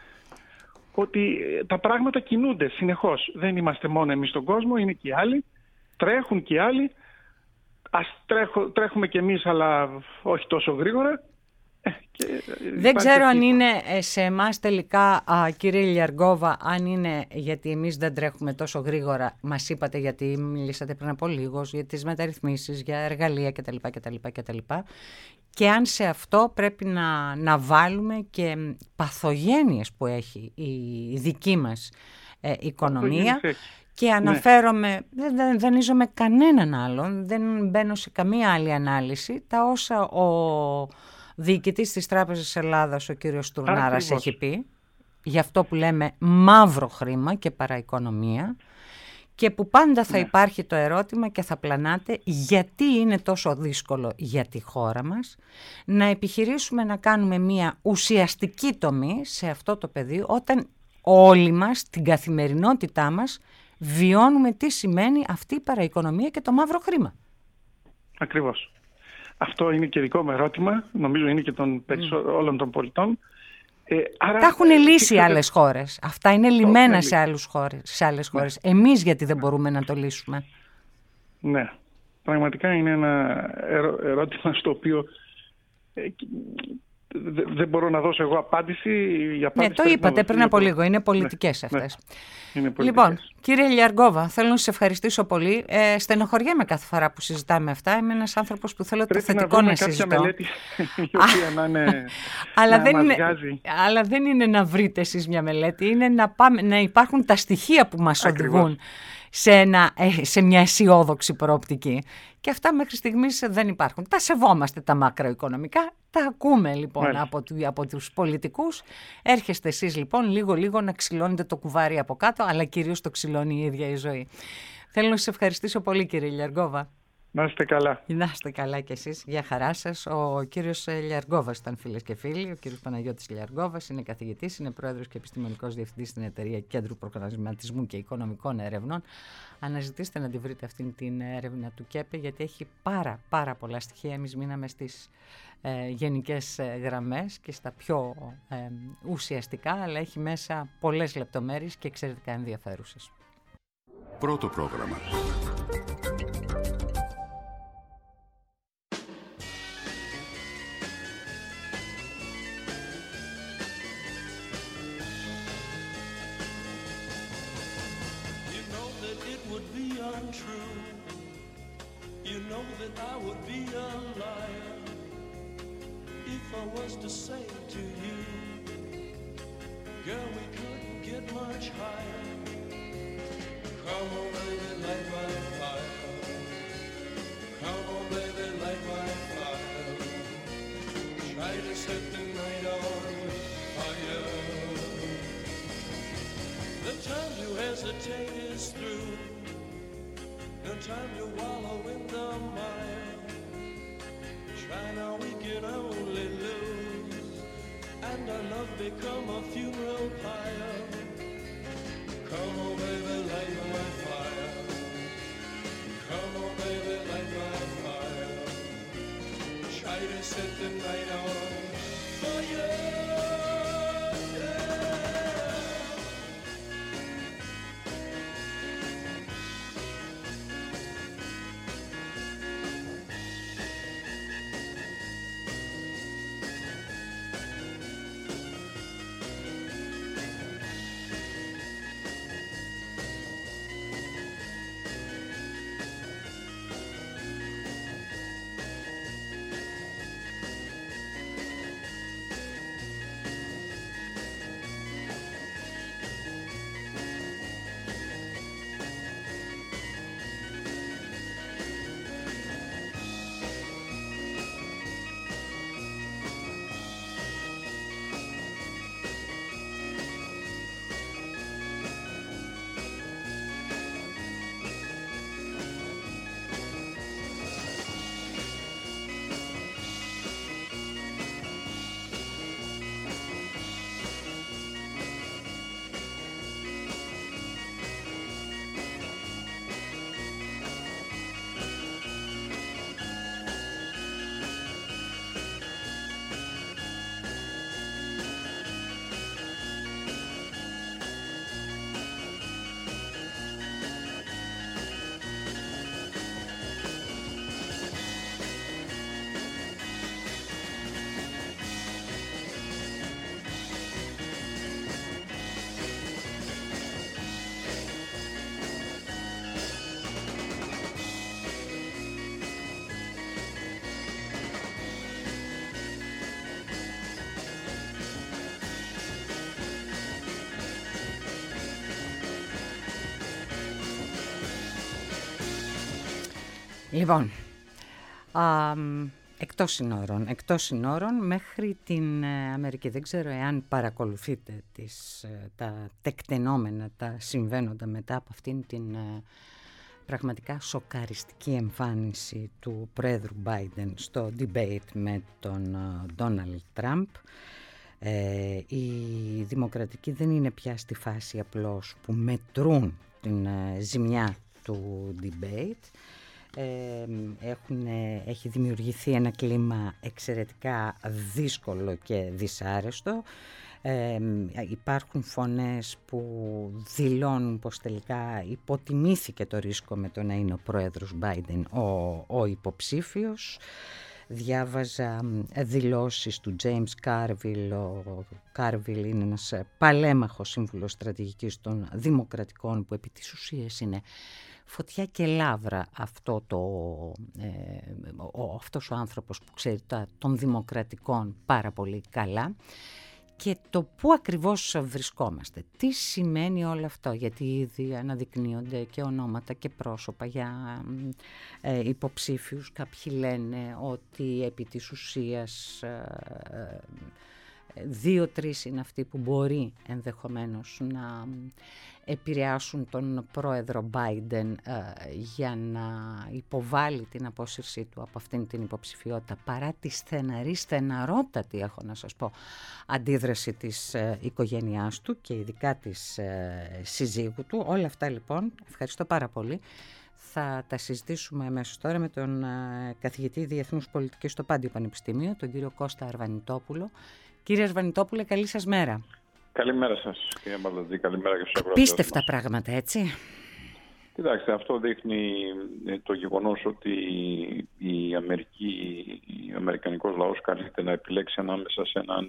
ότι τα πράγματα κινούνται συνεχώς. Δεν είμαστε μόνο εμείς στον κόσμο, είναι και οι άλλοι, τρέχουν και οι άλλοι. Ας τρέχω, τρέχουμε κι εμείς, αλλά όχι τόσο γρήγορα. Ε, και δεν ξέρω αν είναι σε εμάς τελικά, α, κύριε Λιαργόβα, αν είναι γιατί εμείς δεν τρέχουμε τόσο γρήγορα. Μας είπατε, γιατί μιλήσατε πριν από λίγο, για τις μεταρρυθμίσεις, για εργαλεία κτλ. κτλ, κτλ. Και αν σε αυτό πρέπει να, να βάλουμε και παθογένειες που έχει η δική μας ε, οικονομία. Και αναφέρομαι, ναι. δεν δανείζομαι κανέναν άλλον, δεν μπαίνω σε καμία άλλη ανάλυση, τα όσα ο διοικητής της Τράπεζας Ελλάδας, ο κύριος Τουρνάρας, έχει πει, για αυτό που λέμε μαύρο χρήμα και παραοικονομία, και που πάντα θα ναι. υπάρχει το ερώτημα και θα πλανάτε γιατί είναι τόσο δύσκολο για τη χώρα μας να επιχειρήσουμε να κάνουμε μια ουσιαστική τομή σε αυτό το πεδίο, όταν όλοι μας, την καθημερινότητά μας, βιώνουμε τι σημαίνει αυτή η παραοικονομία και το μαύρο χρήμα. Ακριβώς. Αυτό είναι και δικό μου ερώτημα, νομίζω είναι και των περισσο... mm. όλων των πολιτών. Ε, άρα, τα έχουν λύσει ε, άλλες χώρες. Αυτά είναι λυμμένα oh, σε, άλλους χώρες, σε άλλες χώρες. Ναι. Εμείς γιατί δεν μπορούμε να το λύσουμε? Ναι, πραγματικά είναι ένα ερω... ερώτημα στο οποίο ε, δεν μπορώ να δώσω εγώ απάντηση. Η απάντηση ναι, το είπατε πριν από λίγο. Είναι πολιτικές ναι, αυτές. Ναι, είναι πολιτικές. Λοιπόν, κύριε Λιαργόβα, θέλω να σας ευχαριστήσω πολύ. Ε, στενοχωριέμαι κάθε φορά που συζητάμε αυτά. Είμαι ένας άνθρωπος που θέλω πρέπει το θετικό να, να συζητώ. Κάποια μελέτη η οποία να είναι αλλά, να δεν μας είναι, βγάζει. αλλά δεν είναι να βρείτε εσείς μια μελέτη. Είναι να, πάμε, να υπάρχουν τα στοιχεία που μας Ακριβώς. οδηγούν σε, ένα, σε μια αισιόδοξη προοπτική. Και αυτά μέχρι στιγμής δεν υπάρχουν. Τα σεβόμαστε τα μακροοικονομικά, τα ακούμε λοιπόν από, από τους πολιτικούς. Έρχεστε εσείς λοιπόν λίγο-λίγο να ξυλώνετε το κουβάρι από κάτω, αλλά κυρίως το ξυλώνει η ίδια η ζωή. Θέλω να σας ευχαριστήσω πολύ, κύριε Λιαργόβα. Να είστε καλά. Να είστε καλά κι εσείς. Γεια χαρά σας. Ο κύριος Λιαργόβας ήταν, φίλες και φίλοι. Ο κύριος Παναγιώτης Λιαργόβας είναι καθηγητής, είναι πρόεδρος και επιστημονικός διευθυντής στην Εταιρεία Κέντρου Προγραμματισμού και Οικονομικών Ερευνών. Αναζητήστε να τη βρείτε αυτήν την έρευνα του ΚΕΠΕ, γιατί έχει πάρα πάρα πολλά στοιχεία. Εμείς μείναμε στις ε, γενικές ε, γραμμές και στα πιο ε, ουσιαστικά, αλλά έχει μέσα πολλές λεπτομέρειες και εξαιρετικά ενδιαφέρουσες. Πρώτο πρόγραμμα. You know that I would be a liar if I was to say to you, girl, we couldn't get much higher. Come on, baby, light my fire. Come on, baby, light my fire. Try to set the night on fire. The time to hesitate is through. No time to wallow in the mire. Try now, we can only lose, and our love become a funeral pyre. Come on, baby, light my fire. Come on, baby, light my fire. try to set the night on fire. Λοιπόν, α, εκτός συνόρων, εκτός συνόρων μέχρι την Αμερική. Δεν ξέρω εάν παρακολουθείτε τις, τα τεκτενόμενα, τα συμβαίνοντα μετά από αυτήν την πραγματικά σοκαριστική εμφάνιση του πρόεδρου Biden στο debate με τον Ντόναλντ Τραμπ. Ε, οι δημοκρατικοί δεν είναι πια στη φάση απλώς που μετρούν την ζημιά του debate. Ε, έχουν, έχει δημιουργηθεί ένα κλίμα εξαιρετικά δύσκολο και δυσάρεστο. Ε, υπάρχουν φωνές που δηλώνουν πως τελικά υποτιμήθηκε το ρίσκο με το να είναι ο πρόεδρος Biden ο, ο υποψήφιος. Διάβαζα δηλώσεις του James Carville. Ο Carville είναι ένας παλέμαχος σύμβουλος στρατηγικής των Δημοκρατικών που επί της ουσίας είναι φωτιά και λάβρα αυτό το, ε, ο, αυτός ο άνθρωπος που ξέρει τα, των Δημοκρατικών πάρα πολύ καλά. Και το πού ακριβώς βρισκόμαστε, τι σημαίνει όλο αυτό, γιατί ήδη αναδεικνύονται και ονόματα και πρόσωπα για ε, υποψήφιους. Κάποιοι λένε ότι επί της ουσίας ε, δύο-τρεις είναι αυτοί που μπορεί ενδεχομένως να επηρεάσουν τον πρόεδρο Biden ε, για να υποβάλει την απόσυρσή του από αυτήν την υποψηφιότητα, παρά τη στεναρή, στεναρότατη έχω να σας πω, αντίδραση της ε, οικογένειάς του και ειδικά της ε, συζύγου του. Όλα αυτά λοιπόν, ευχαριστώ πάρα πολύ. Θα τα συζητήσουμε αμέσως τώρα με τον ε, καθηγητή Διεθνούς Πολιτικής στο Πάντιο Πανεπιστήμιο, τον κύριο Κώστα Αρβανιτόπουλο. Κύριε Αρβανιτόπουλε, καλή σας μέρα. Καλημέρα σας, κύριε Μπαλτατζή. Καλημέρα και στους ακροατές. Πίστευτα πράγματα, έτσι. Κοιτάξτε, αυτό δείχνει το γεγονός ότι η Αμερική, ο αμερικανικός λαός καλείται να επιλέξει ανάμεσα σε έναν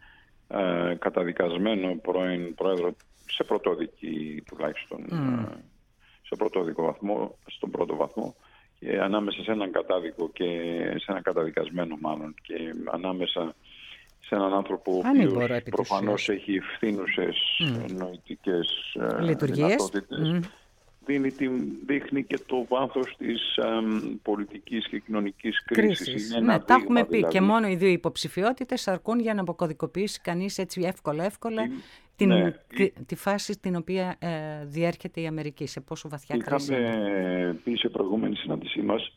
ε, καταδικασμένο πρώην πρόεδρο σε πρωτόδικη τουλάχιστον, mm. ε, σε πρωτόδικο βαθμό, στον πρώτο βαθμό, και ανάμεσα σε έναν κατάδικο και σε έναν καταδικασμένο μάλλον, και ανάμεσα σε έναν άνθρωπο ο οποίος προφανώς έχει ευθύνουσες mm. νοητικές δυνατότητες. Mm. Δίνει, δείχνει και το βάθος της um, πολιτικής και κοινωνικής κρίσης. κρίσης. Είναι ναι, ένα τα έχουμε πει δηλαδή. Και μόνο οι δύο υποψηφιότητες αρκούν για να αποκωδικοποιήσει κανείς έτσι εύκολα εύκολα την, την, ναι. τη, τη φάση στην οποία ε, διέρχεται η Αμερική, σε πόσο βαθιά κρίση είναι. Είχαμε πει σε προηγούμενη συνάντησή μας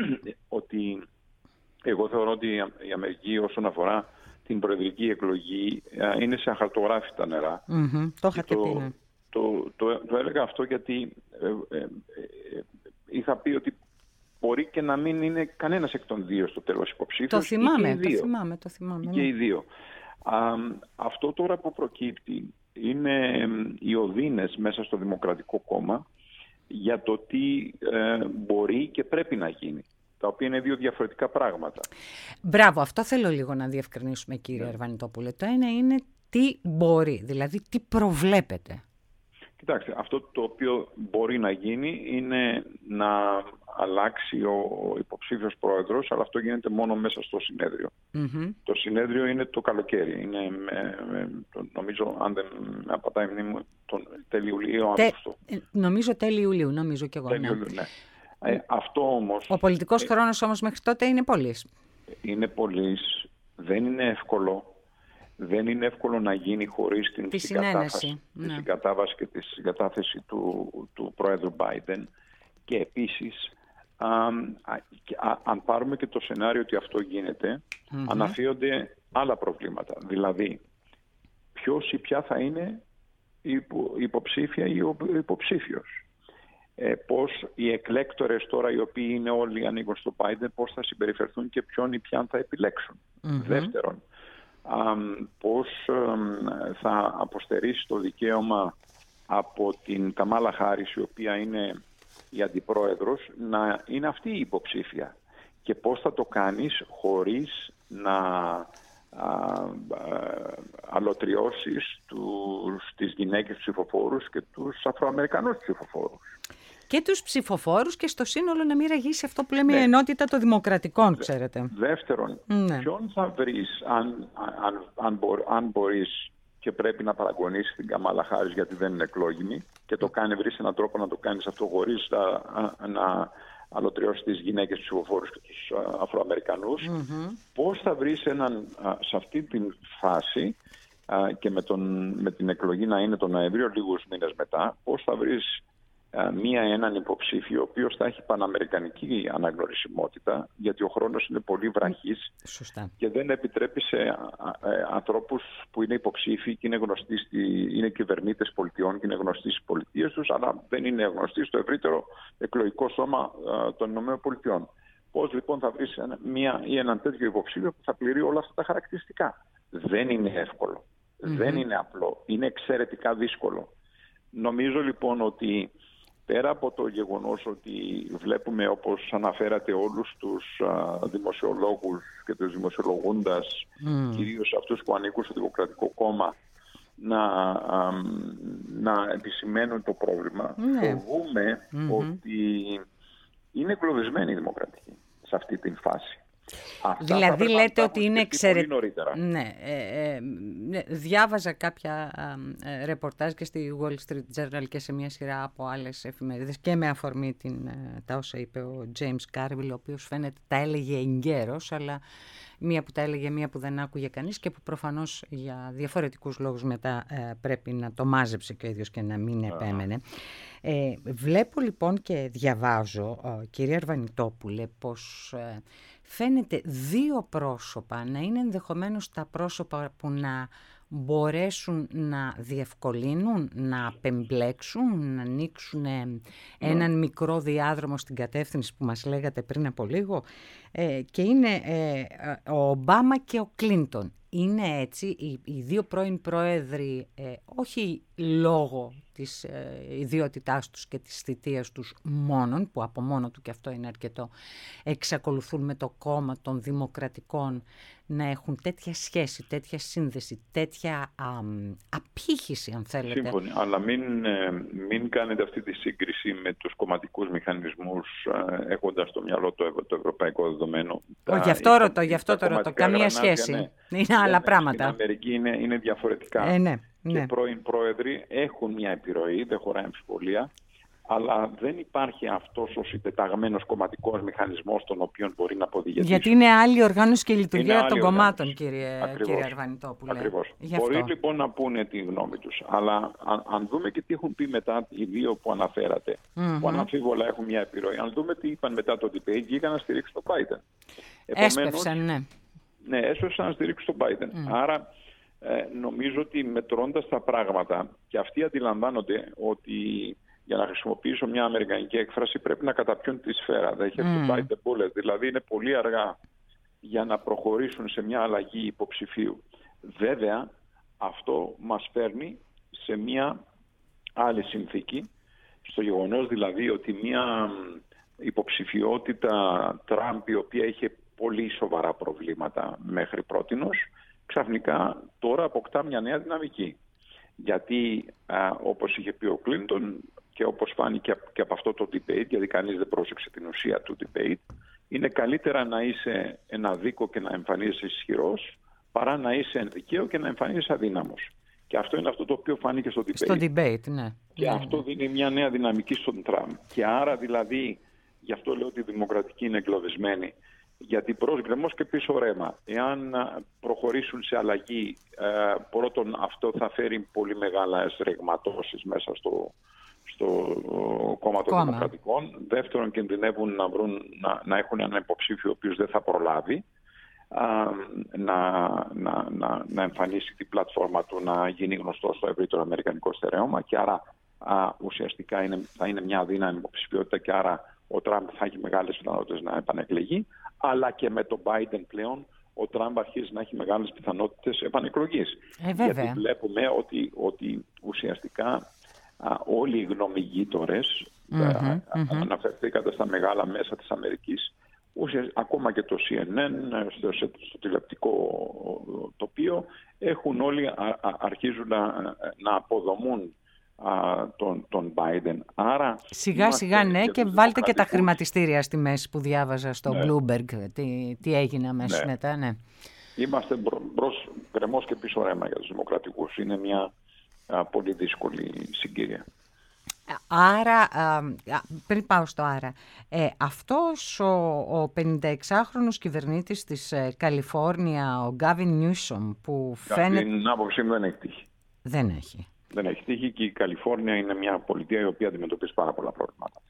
ότι εγώ θεωρώ ότι η Αμερική όσον αφορά την προεδρική εκλογή είναι σε αχαρτογράφητα νερά. Mm-hmm, το είχατε πει, ναι. Το, το, το έλεγα αυτό γιατί ε, ε, ε, είχα πει ότι μπορεί και να μην είναι κανένας εκ των δύο στο τέλος υποψήφιος. Το θυμάμαι, το θυμάμαι, το θυμάμαι. Και οι δύο. Α, αυτό τώρα που προκύπτει είναι οι οδύνες μέσα στο Δημοκρατικό Κόμμα για το τι ε, μπορεί και πρέπει να γίνει, τα οποία είναι δύο διαφορετικά πράγματα. Μπράβο, αυτό θέλω λίγο να διευκρινίσουμε, κύριε yeah. Αρβανιτόπουλε. Το ένα είναι τι μπορεί, δηλαδή τι προβλέπετε. Κοιτάξτε, αυτό το οποίο μπορεί να γίνει είναι να αλλάξει ο υποψήφιος πρόεδρος, αλλά αυτό γίνεται μόνο μέσα στο συνέδριο. Mm-hmm. Το συνέδριο είναι το καλοκαίρι. Είναι, με, με, το, νομίζω, αν δεν με απατάει η μνήμη μου, τον τέλη Ιουλίου, Τε, νομίζω τέλη Ιουλίου, νομίζω κι εγώ. Τέλη ναι. Ιουλίου, ναι. Ε, αυτό όμως... Ο πολιτικός ε, χρόνος όμως μέχρι τότε είναι πολύς. Είναι πολύς, δεν είναι εύκολο. Δεν είναι εύκολο να γίνει χωρίς την τη συγκατάβαση, ναι. τη συγκατάβαση και τη συγκατάθεση του, του πρόεδρου Biden. Και επίσης, α, α, αν πάρουμε και το σενάριο ότι αυτό γίνεται, mm-hmm. αναφύονται άλλα προβλήματα. Δηλαδή, ποιος ή ποια θα είναι η υποψήφια ή ο υποψήφιος. Ε, πώς οι εκλέκτορες τώρα, οι οποίοι είναι όλοι ανήκουν στο Biden, πώς θα συμπεριφερθούν και ποιον ή ποιαν θα επιλέξουν. Mm-hmm. Δεύτερον, Um, πώς um, θα αποστερήσει το δικαίωμα από την Καμάλα Χάρις, η οποία είναι η αντιπρόεδρος, να είναι αυτή η υποψήφια. Και πώς θα το κάνεις χωρίς να α, α, αλωτριώσεις τους, τις γυναίκες ψηφοφόρους και τους Αφροαμερικανούς ψηφοφόρους. Και τους ψηφοφόρους και στο σύνολο να μην ραγίσει αυτό που λέμε ναι. η ενότητα των δημοκρατικών, ξέρετε. Δεύτερον, ναι. ποιον θα βρεις αν, αν, αν, μπο, αν μπορείς και πρέπει να παραγωνίσεις την Καμάλα Χάρις γιατί δεν είναι εκλόγιμη και το κάνει, βρεις έναν τρόπο να το κάνεις αυτό χωρίς να, να αλωτριώσεις τις γυναίκες ψηφοφόρους και τους Αφροαμερικανούς. Mm-hmm. Πώς θα βρεις έναν, σε αυτή την φάση και με, τον, με την εκλογή να είναι τον Νοέμβριο, λίγους μήνες μετά, πώς θα βρεις μία έναν υποψήφιο ο οποίος θα έχει παναμερικανική αναγνωρισιμότητα, γιατί ο χρόνος είναι πολύ βραχής. Σωστά. Και δεν επιτρέπει σε ανθρώπους που είναι υποψήφοι και είναι γνωστοί, στη, είναι κυβερνήτες πολιτιών και είναι γνωστοί στις πολιτείες τους, αλλά δεν είναι γνωστοί στο ευρύτερο εκλογικό σώμα των ΗΠΑ. Πώς λοιπόν θα βρεις μία ή έναν τέτοιο υποψήφιο που θα πληρεί όλα αυτά τα χαρακτηριστικά. Δεν είναι εύκολο. Mm-hmm. Δεν είναι απλό. Είναι εξαιρετικά δύσκολο. Νομίζω λοιπόν ότι πέρα από το γεγονός ότι βλέπουμε, όπως αναφέρατε, όλους τους α, δημοσιολόγους και τους δημοσιολογούντας, mm. κυρίως αυτούς που ανήκουν στο Δημοκρατικό Κόμμα, να, α, να επισημαίνουν το πρόβλημα, mm. φοβούμε mm-hmm. ότι είναι εγκλωβισμένη η Δημοκρατική σε αυτή την φάση. Αυτά δηλαδή λέτε ότι είναι εξαιρετικά. Ναι, ε, ε, διάβαζα κάποια ε, ρεπορτάζ και στη Wall Street Journal και σε μια σειρά από άλλες εφημερίδες και με αφορμή την, ε, τα όσα είπε ο James Carville, ο οποίος φαίνεται τα έλεγε εγκαίρος, αλλά μία που τα έλεγε, μία που δεν άκουγε κανείς και που προφανώς για διαφορετικούς λόγους μετά ε, πρέπει να το μάζεψε και ο ίδιος και να μην επέμενε. Ε, βλέπω λοιπόν και διαβάζω, ε, κυρία Αρβανιτόπουλε, πως ε, φαίνεται δύο πρόσωπα να είναι ενδεχομένως τα πρόσωπα που να μπορέσουν να διευκολύνουν, να απεμπλέξουν, να ανοίξουν έναν mm. μικρό διάδρομο στην κατεύθυνση που μας λέγατε πριν από λίγο, ε, και είναι ε, ο Ομπάμα και ο Κλίντον. Είναι έτσι οι, οι δύο πρώην πρόεδροι, ε, όχι λόγω της ε, ιδιότητάς τους και της θητείας τους μόνον, που από μόνο του και αυτό είναι αρκετό, εξακολουθούν με το κόμμα των Δημοκρατικών να έχουν τέτοια σχέση, τέτοια σύνδεση, τέτοια α, απήχηση, αν θέλετε. Σύμφωνοι, αλλά μην, μην κάνετε αυτή τη σύγκριση με τους κομματικούς μηχανισμούς, έχοντας στο μυαλό το, το ευρωπαϊκό δεδομένο. Ο, γι' αυτό ρωτώ, γι' αυτό το ρωτώ. Καμία σχέση. Ναι. Είναι άλλα πράγματα. Στην Αμερική είναι, είναι διαφορετικά. Ε, ναι, ναι. Και πρώην πρόεδροι έχουν μια επιρροή, δεν χωράει αμφιβολία, αλλά δεν υπάρχει αυτός ο συντεταγμένος κομματικός μηχανισμός τον οποίο μπορεί να αποδηγετήσει. Γιατί είναι άλλη οργάνωση και λειτουργία των κομμάτων, κύριε, κύριε Αρβανιτόπουλε. Ακριβώς. Μπορεί λοιπόν να πούνε τη γνώμη τους, αλλά αν, αν δούμε και τι έχουν πει μετά οι δύο που αναφέρατε, mm-hmm. που αναμφίβολα έχουν μια επιρροή, αν δούμε τι είπαν μετά το debate, βγήκαν να στηρίξουν τον Biden. Έσπευσαν, ναι. Ναι, έσπευσαν να στηρίξουν τον Biden. Mm. Άρα ε, νομίζω ότι μετρώντας τα πράγματα, και αυτοί αντιλαμβάνονται ότι για να χρησιμοποιήσω μια αμερικανική έκφραση, πρέπει να καταπιούν τη σφαίρα. They have to bite the bullet. Δηλαδή είναι πολύ αργά για να προχωρήσουν σε μια αλλαγή υποψηφίου. Βέβαια, αυτό μας φέρνει σε μια άλλη συνθήκη, στο γεγονός δηλαδή ότι μια υποψηφιότητα Τραμπ, η οποία είχε πολύ σοβαρά προβλήματα μέχρι πρότινος, ξαφνικά τώρα αποκτά μια νέα δυναμική. Γιατί α, όπως είχε πει ο Κλίντον και όπως φάνηκε και από αυτό το debate, γιατί κανείς δεν πρόσεξε την ουσία του debate, είναι καλύτερα να είσαι ένα δίκο και να εμφανίζεσαι ισχυρός, παρά να είσαι ενδικαίο και να εμφανίζεσαι αδύναμος. Και αυτό είναι αυτό το οποίο φάνηκε στο debate. Στο debate, ναι. Και ναι, αυτό ναι. δίνει μια νέα δυναμική στον Τραμπ. Και άρα δηλαδή, γι' αυτό λέω ότι η δημοκρατική είναι εγκλωβισμένη. Γιατί προς γκρεμός και πίσω ρέμα. Εάν προχωρήσουν σε αλλαγή, ε, πρώτον αυτό θα φέρει πολύ μεγάλες ρεγματώσεις μέσα στο, στο κόμμα των Δημοκρατικών. Δεύτερον, κινδυνεύουν να, βρουν, να, να έχουν έναν υποψήφιο ο οποίος δεν θα προλάβει α, να, να, να, να εμφανίσει την πλατφόρμα του, να γίνει γνωστό στο ευρύτερο αμερικανικό στερέωμα και άρα α, ουσιαστικά είναι, θα είναι μια αδύναμη υποψηφιότητα και άρα ο Τραμπ θα έχει μεγάλες πιθανότητες να επανεκλεγεί, αλλά και με τον Biden πλέον ο Τραμπ αρχίζει να έχει μεγάλες πιθανότητες επανεκλογής. Ε, Γιατί βλέπουμε ότι, ότι ουσιαστικά α, όλοι οι γνωμιγείτορες, mm-hmm, α, mm-hmm. αναφερθήκατε στα μεγάλα μέσα της Αμερικής, ουσιαστικά, ακόμα και το σι εν εν, στο, στο τηλεοπτικό τοπίο, έχουν όλοι, α, α, αρχίζουν να, να αποδομούν Α, τον, τον Biden. Άρα, σιγά σιγά ναι και, και βάλτε και τα χρηματιστήρια στη μέση που διάβαζα στο ναι. Bloomberg τι, τι έγινε αμέσως ναι. μετά ναι. Είμαστε μπρο, μπρος γκρεμός και πίσω ρέμα για τους δημοκρατικούς. Είναι μια α, πολύ δύσκολη συγκυρία. Άρα, α, πριν πάω στο άρα, ε, αυτός ο, ο πενηνταεξάχρονος κυβερνήτης της ε, Καλιφόρνια, ο Γκάβιν Νιούσομ, που φαίνεται... Την άποψή μου δεν έχει τύχει. Δεν έχει. Δεν έχει τύχει και η Καλιφόρνια είναι μια πολιτεία η οποία αντιμετωπίζει πάρα πολλά προβλήματα.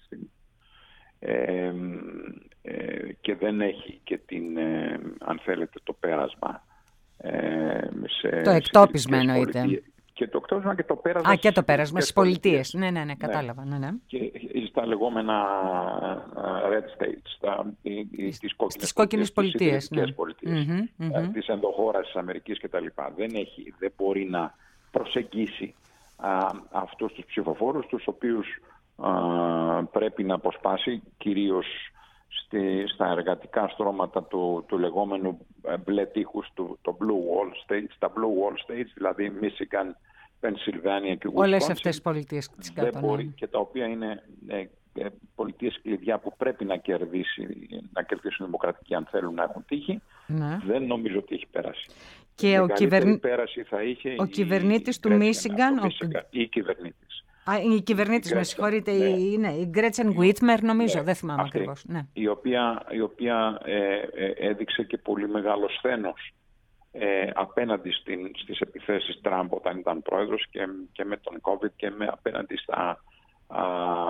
Ε, ε, και δεν έχει και την, ε, αν θέλετε, το πέρασμα. Ε, σε, το εκτόπισμα εννοείται. Και το εκτόπισμα και το πέρασμα. Α, και το πέρασμα στις πολιτείες. Ναι, ναι, ναι, κατάλαβα. Ναι. Ναι, ναι. Και στα λεγόμενα red states, στα, τις κόκκινες, κόκκινες πολιτείες. Τις πολιτείες, ναι. πολιτείες mm-hmm, mm-hmm. της ενδοχώρας της Αμερικής κτλ. Δεν, έχει, δεν μπορεί να προσεγγίσει α, αυτούς τους ψηφοφόρους, τους οποίους α, πρέπει να αποσπάσει κυρίως στη, στα εργατικά στρώματα του, του λεγόμενου μπλε τείχους, του, το Blue Wall States, τα Blue Wall States, δηλαδή Michigan, Pennsylvania και Wisconsin. Όλες αυτές τις πολιτείες της κάτω, ναι. Και τα οποία είναι ε, ε, πολιτείες κλειδιά που πρέπει να, κερδίσει, να κερδίσουν δημοκρατικοί αν θέλουν να έχουν τύχη. Ναι. Δεν νομίζω ότι έχει πέρασει. Και ο, κυβερν... θα είχε ο κυβερνήτης του Μίσιγκαν, ο... ή κυβερνήτης. Α, η κυβερνήτης, με συγχωρείτε, ναι. η, ναι, η Γκρέτσεν Γουίτμερ, νομίζω, ναι, δεν θυμάμαι αυτή, ακριβώς. Ναι. Η οποία, η οποία ε, ε, έδειξε και πολύ μεγάλο σθένος ε, απέναντι στην, στις επιθέσεις Τραμπ όταν ήταν πρόεδρος και, και με τον COVID και με, απέναντι στα, α,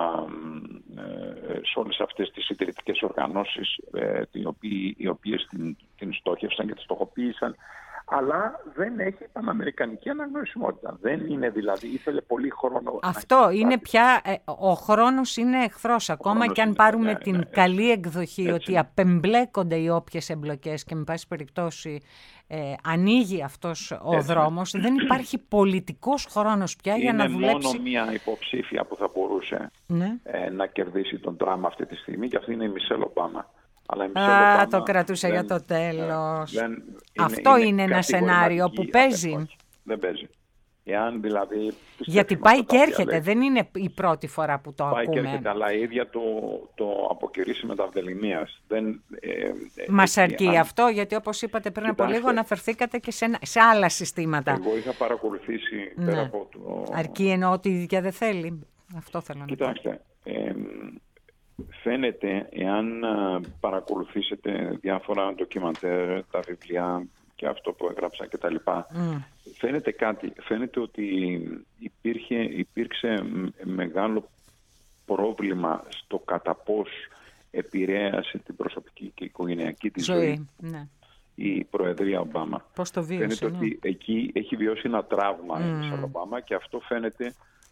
ε, σε όλες αυτές τις συντηρητικές οργανώσεις ε, οι, οποίοι, οι οποίες την, την στόχευσαν και την στοχοποίησαν. Αλλά δεν έχει παναμερικανική αναγνωρισιμότητα. Δεν είναι δηλαδή, ήθελε πολύ χρόνο. Αυτό είναι πια, ε, ο χρόνος είναι εχθρός. Ακόμα και αν είναι, πάρουμε ναι, την ναι, καλή εκδοχή έτσι, ότι απεμπλέκονται οι όποιες εμπλοκές και με πάση περιπτώσει ε, ανοίγει αυτός ο έτσι, δρόμος, δεν υπάρχει πολιτικός χρόνος πια είναι για να δουλέψει. Είναι μόνο μία υποψήφια που θα μπορούσε ναι. ε, να κερδίσει τον Τραμπ αυτή τη στιγμή και αυτή είναι η Μισελ Ομπάμα. Αλλά η Μισελ Α, Ομπάμα το κρατούσα δεν, για το τέλος. Δεν, είναι, Αυτό είναι, είναι ένα σενάριο που παίζει. Όχι, δεν παίζει. Εάν δηλαδή... Γιατί πάει και έρχεται, λέει, δεν είναι η πρώτη φορά που το πάει ακούμε. Πάει και έρχεται, αλλά η ίδια το, το αποκηρύσσει μεταβδελημίας. Δεν, ε, Μας αρκεί αν... αυτό, γιατί όπως είπατε πριν από λίγο αναφερθήκατε και σε, σε άλλα συστήματα. Εγώ είχα παρακολουθήσει ναι. πέρα από το... Αρκεί εννοώ ότι η ίδια δεν θέλει. Αυτό θέλω να πω. Κοιτάξτε, ε, φαίνεται, εάν παρακολουθήσετε διάφορα ντοκιμαντέρ, τα βιβλία και αυτό που έγραψα και τα λοιπά, mm. φαίνεται κάτι. Φαίνεται ότι υπήρχε, υπήρξε μεγάλο πρόβλημα στο κατά πώς επηρέασε την προσωπική και οικογενειακή της ζωή, ζωή ναι. η Προεδρία Ομπάμα. Πώς το βίωσε, φαίνεται ναι. ότι εκεί έχει βιώσει ένα τραύμα mm. η Μισελ Ομπάμα και αυτό φαίνεται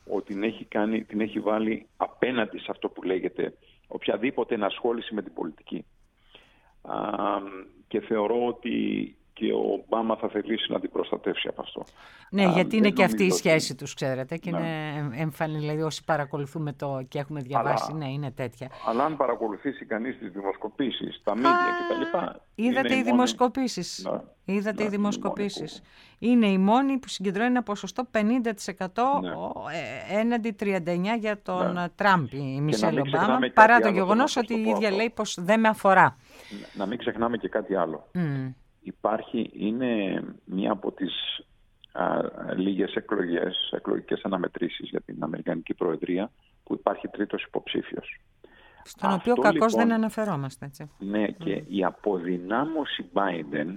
ότι την έχει, κάνει, την έχει βάλει απέναντι σε αυτό που λέγεται οποιαδήποτε ενασχόληση με την πολιτική. Α, και θεωρώ ότι και ο Ομπάμα θα θελήσει να την προστατεύσει από αυτό. Ναι, Α, γιατί είναι και αυτή η σχέση ότι... τους, ξέρετε, και ναι. είναι εμφανή, δηλαδή όσοι παρακολουθούμε το και έχουμε διαβάσει, αλλά, ναι, είναι τέτοια. Αλλά αν παρακολουθήσει κανείς τις δημοσκοπήσεις, τα μίδια κτλ. Είδατε οι δημοσκοπήσεις. Ναι. Είδατε ναι, οι δημοσκοπήσεις. Είναι η μόνη που συγκεντρώνει ένα ποσοστό πενήντα τοις εκατό ναι. έναντι τριάντα εννιά τοις εκατό για τον ναι. Τραμπ, η Μισελ Ομπάμα, παρά το γεγονός ότι η ίδια λέει πως δεν με αφορά. Να μην ξεχνάμε και κάτι άλλο. Mm. Υπάρχει, είναι μία από τις α, λίγες εκλογές, εκλογικές αναμετρήσεις για την Αμερικανική Προεδρία που υπάρχει τρίτος υποψήφιος. Στον Αυτό, οποίο κακώς λοιπόν, δεν αναφερόμαστε. Έτσι. Ναι, mm. και η αποδυνάμωση Biden,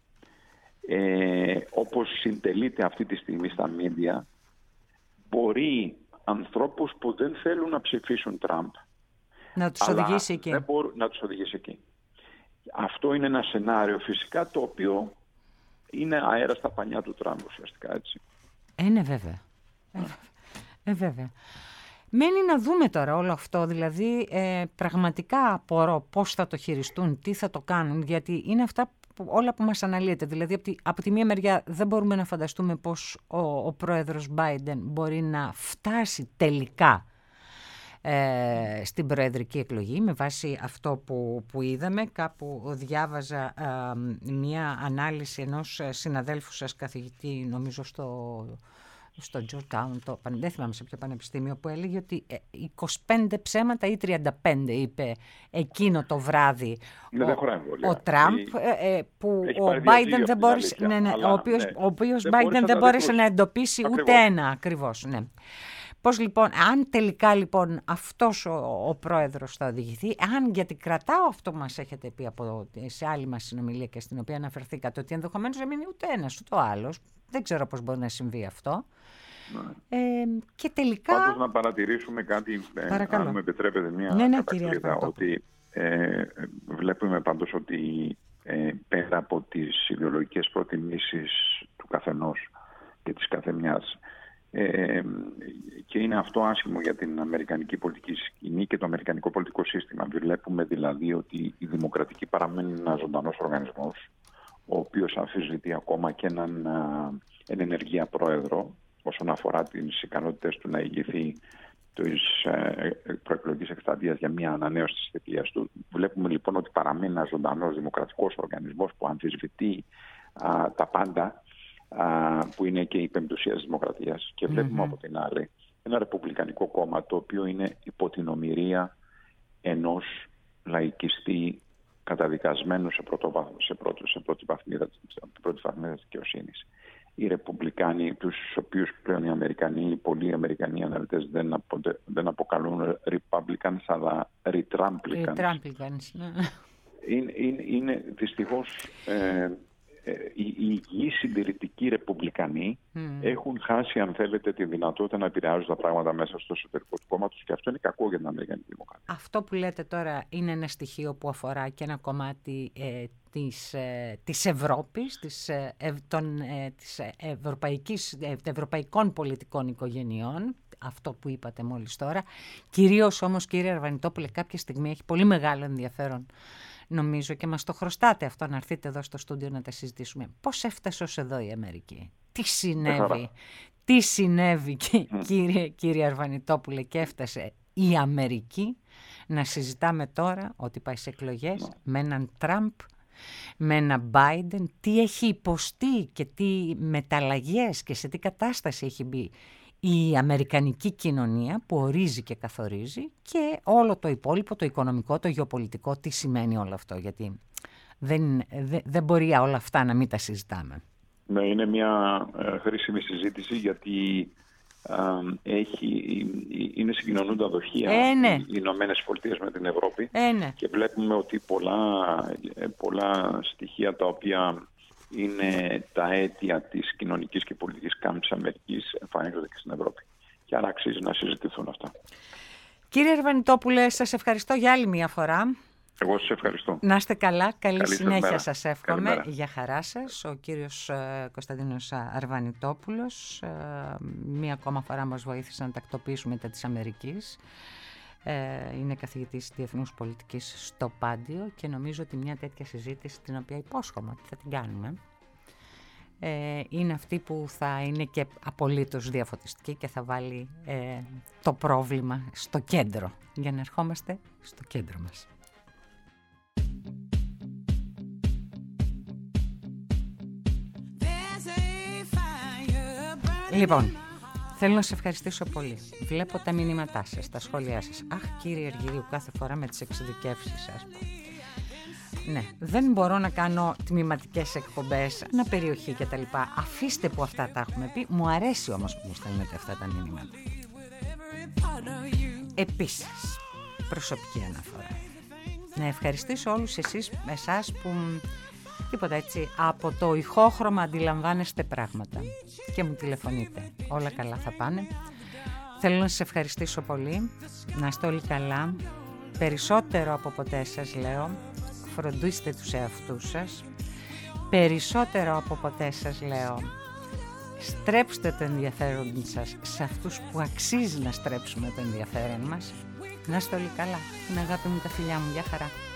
ε, όπως συντελείται αυτή τη στιγμή στα μίντια, μπορεί ανθρώπους που δεν θέλουν να ψηφίσουν Τραμπ να τους οδηγήσει εκεί. Δεν μπορούν να τους οδηγήσει εκεί. Αυτό είναι ένα σενάριο φυσικά το οποίο είναι αέρα στα πανιά του Τραμπ ουσιαστικά, έτσι. Ε, ναι, βέβαια. Ε, ε, βέβαια. Μένει να δούμε τώρα όλο αυτό, δηλαδή ε, πραγματικά απορώ πώς θα το χειριστούν, τι θα το κάνουν, γιατί είναι αυτά που, όλα που μας αναλύεται. Δηλαδή από τη, από τη μία μεριά δεν μπορούμε να φανταστούμε πώς ο, ο πρόεδρος Biden μπορεί να φτάσει τελικά Ε, στην προεδρική εκλογή με βάση αυτό που, που είδαμε. Κάπου διάβαζα ε, μια ανάλυση ενός συναδέλφου σας καθηγητή, νομίζω στο, στο Georgetown, το, δεν θυμάμαι σε ποιο πανεπιστήμιο, που έλεγε ότι είκοσι πέντε ψέματα ή τριάντα πέντε είπε εκείνο το βράδυ ναι, ο, ο Τραμπ, ε, που ο Biden δεν μπόρεσε, ναι, ναι, ο οποίος, ναι, ο οποίος Biden δεν μπόρεσε να εντοπίσει ακριβώς. Ούτε ένα ακριβώς, ναι. Πώς λοιπόν, αν τελικά λοιπόν αυτός ο, ο πρόεδρος θα οδηγηθεί, αν γιατί κρατάω αυτό που μας έχετε πει από, σε άλλη μας συνομιλία και στην οποία αναφερθήκατε, ότι ενδεχομένως δεν μείνει ούτε ένας ούτε ο άλλος, δεν ξέρω πώς μπορεί να συμβεί αυτό. Ναι. Ε, και τελικά... Πάντως να παρατηρήσουμε κάτι, ε, αν μου επιτρέπετε μια ναι, ναι, καταξιότητα, ότι ε, βλέπουμε πάντως ότι ε, πέρα από τις ιδεολογικές προτιμήσεις του καθενός και της καθεμιάς, Ε, και είναι αυτό άσχημο για την αμερικανική πολιτική σκηνή και το αμερικανικό πολιτικό σύστημα. Βλέπουμε δηλαδή ότι η δημοκρατική παραμένει ένας ζωντανός οργανισμός, ο οποίος αμφισβητεί ακόμα και έναν εν ενεργεία πρόεδρο όσον αφορά τις ικανότητες του να ηγηθεί της ε, προεκλογικής εκστρατείας για μια ανανέωση της θητείας του. Βλέπουμε λοιπόν ότι παραμένει ένας ζωντανός δημοκρατικός οργανισμός που αμφισβητεί α, τα πάντα, που είναι και η πεμπτουσία της δημοκρατίας, και βλέπουμε mm-hmm. από την άλλη ένα ρεπουμπλικανικό κόμμα το οποίο είναι υπό την ομηρία ενός λαϊκιστή καταδικασμένου σε, πρωτοβάθ, σε, πρώτη, σε πρώτη βαθμίδα της δικαιοσύνης. Οι ρεπουμπλικάνοι, τους οποίους πλέον οι Αμερικανοί, οι πολλοί Αμερικανοί αναλυτές δεν, απο, δεν αποκαλούν Republicans αλλά Retrumplicans. Ναι. Είναι, είναι, είναι δυστυχώς ε, οι υγιείς συντηρητικοί ρεπουμπλικανοί mm. έχουν χάσει, αν θέλετε, τη δυνατότητα να επηρεάζουν τα πράγματα μέσα στο εσωτερικό του κόμματος, και αυτό είναι κακό για την Αμερικανική Δημοκρατία. Αυτό που λέτε τώρα είναι ένα στοιχείο που αφορά και ένα κομμάτι ε, της, ε, της Ευρώπης, της, ε, των, ε, της ευρωπαϊκής, ε, ευρωπαϊκών πολιτικών οικογενειών, αυτό που είπατε μόλις τώρα. Κυρίως όμως, κύριε Αρβανιτόπουλε, κάποια στιγμή έχει πολύ μεγάλο ενδιαφέρον, νομίζω, και μας το χρωστάτε αυτό, να έρθετε εδώ στο στούντιο να τα συζητήσουμε. Πώς έφτασε ως εδώ η Αμερική, τι συνέβη, τι συνέβη mm. κύριε, κύριε Αρβανιτόπουλε, και έφτασε η Αμερική να συζητάμε τώρα ότι πάει σε εκλογές mm. με έναν Τραμπ, με έναν Biden, τι έχει υποστεί και τι μεταλλαγές και σε τι κατάσταση έχει μπει η αμερικανική κοινωνία που ορίζει και καθορίζει, και όλο το υπόλοιπο, το οικονομικό, το γεωπολιτικό, τι σημαίνει όλο αυτό, γιατί δεν, δεν, δεν μπορεί όλα αυτά να μην τα συζητάμε. Ναι, είναι μια ε, χρήσιμη συζήτηση, γιατί ε, έχει, είναι συγκοινωνούντα δοχεία ε, ναι. οι Ηνωμένες Πολιτείες με την Ευρώπη ε, ναι. και βλέπουμε ότι πολλά, πολλά στοιχεία τα οποία είναι τα αίτια της κοινωνικής και πολιτικής κάμψης Αμερικής εμφανίζονται και στην Ευρώπη. Και άρα αξίζει να συζητηθούν αυτά. Κύριε Αρβανιτόπουλε, σας ευχαριστώ για άλλη μια φορά. Εγώ σας ευχαριστώ. Να είστε καλά, καλή, καλή συνέχεια σας εύχομαι. Καλημέρα. Για χαρά σας. Ο κύριος ε, Κωνσταντίνος Αρβανιτόπουλος, ε, μία ακόμα φορά μας βοήθησε να τακτοποιήσουμε μετά της Αμερικής. Ε, είναι καθηγητής διεθνούς πολιτικής στο Πάντιο και νομίζω ότι μια τέτοια συζήτηση, την οποία υπόσχομαι ότι θα την κάνουμε, ε, είναι αυτή που θα είναι και απολύτως διαφωτιστική και θα βάλει ε, το πρόβλημα στο κέντρο, για να ερχόμαστε στο κέντρο μας. Λοιπόν, θέλω να σας ευχαριστήσω πολύ. Βλέπω τα μηνύματά σας, τα σχόλιά σας. Αχ, κύριε Αργυρίου, κάθε φορά με τις εξειδικεύσεις σας. Ναι, δεν μπορώ να κάνω τμηματικές εκπομπές, αναπεριοχή και τα λοιπά. Αφήστε που αυτά τα έχουμε πει. Μου αρέσει όμως που μου στέλνετε αυτά τα μηνύματα. Επίσης, προσωπική αναφορά. Να ευχαριστήσω όλους εσείς, εσάς που... τίποτα έτσι, από το ηχόχρωμα αντιλαμβάνεστε πράγματα και μου τηλεφωνείτε. Όλα καλά θα πάνε. Θέλω να σας ευχαριστήσω πολύ. Να είστε όλοι καλά. Περισσότερο από ποτέ σας λέω, φροντίστε τους εαυτούς σας. Περισσότερο από ποτέ σας λέω, στρέψτε το ενδιαφέρον σας σε αυτούς που αξίζει να στρέψουμε το ενδιαφέρον μας. Να είστε όλοι καλά. Την αγάπη μου, τα φιλιά μου. Γεια χαρά.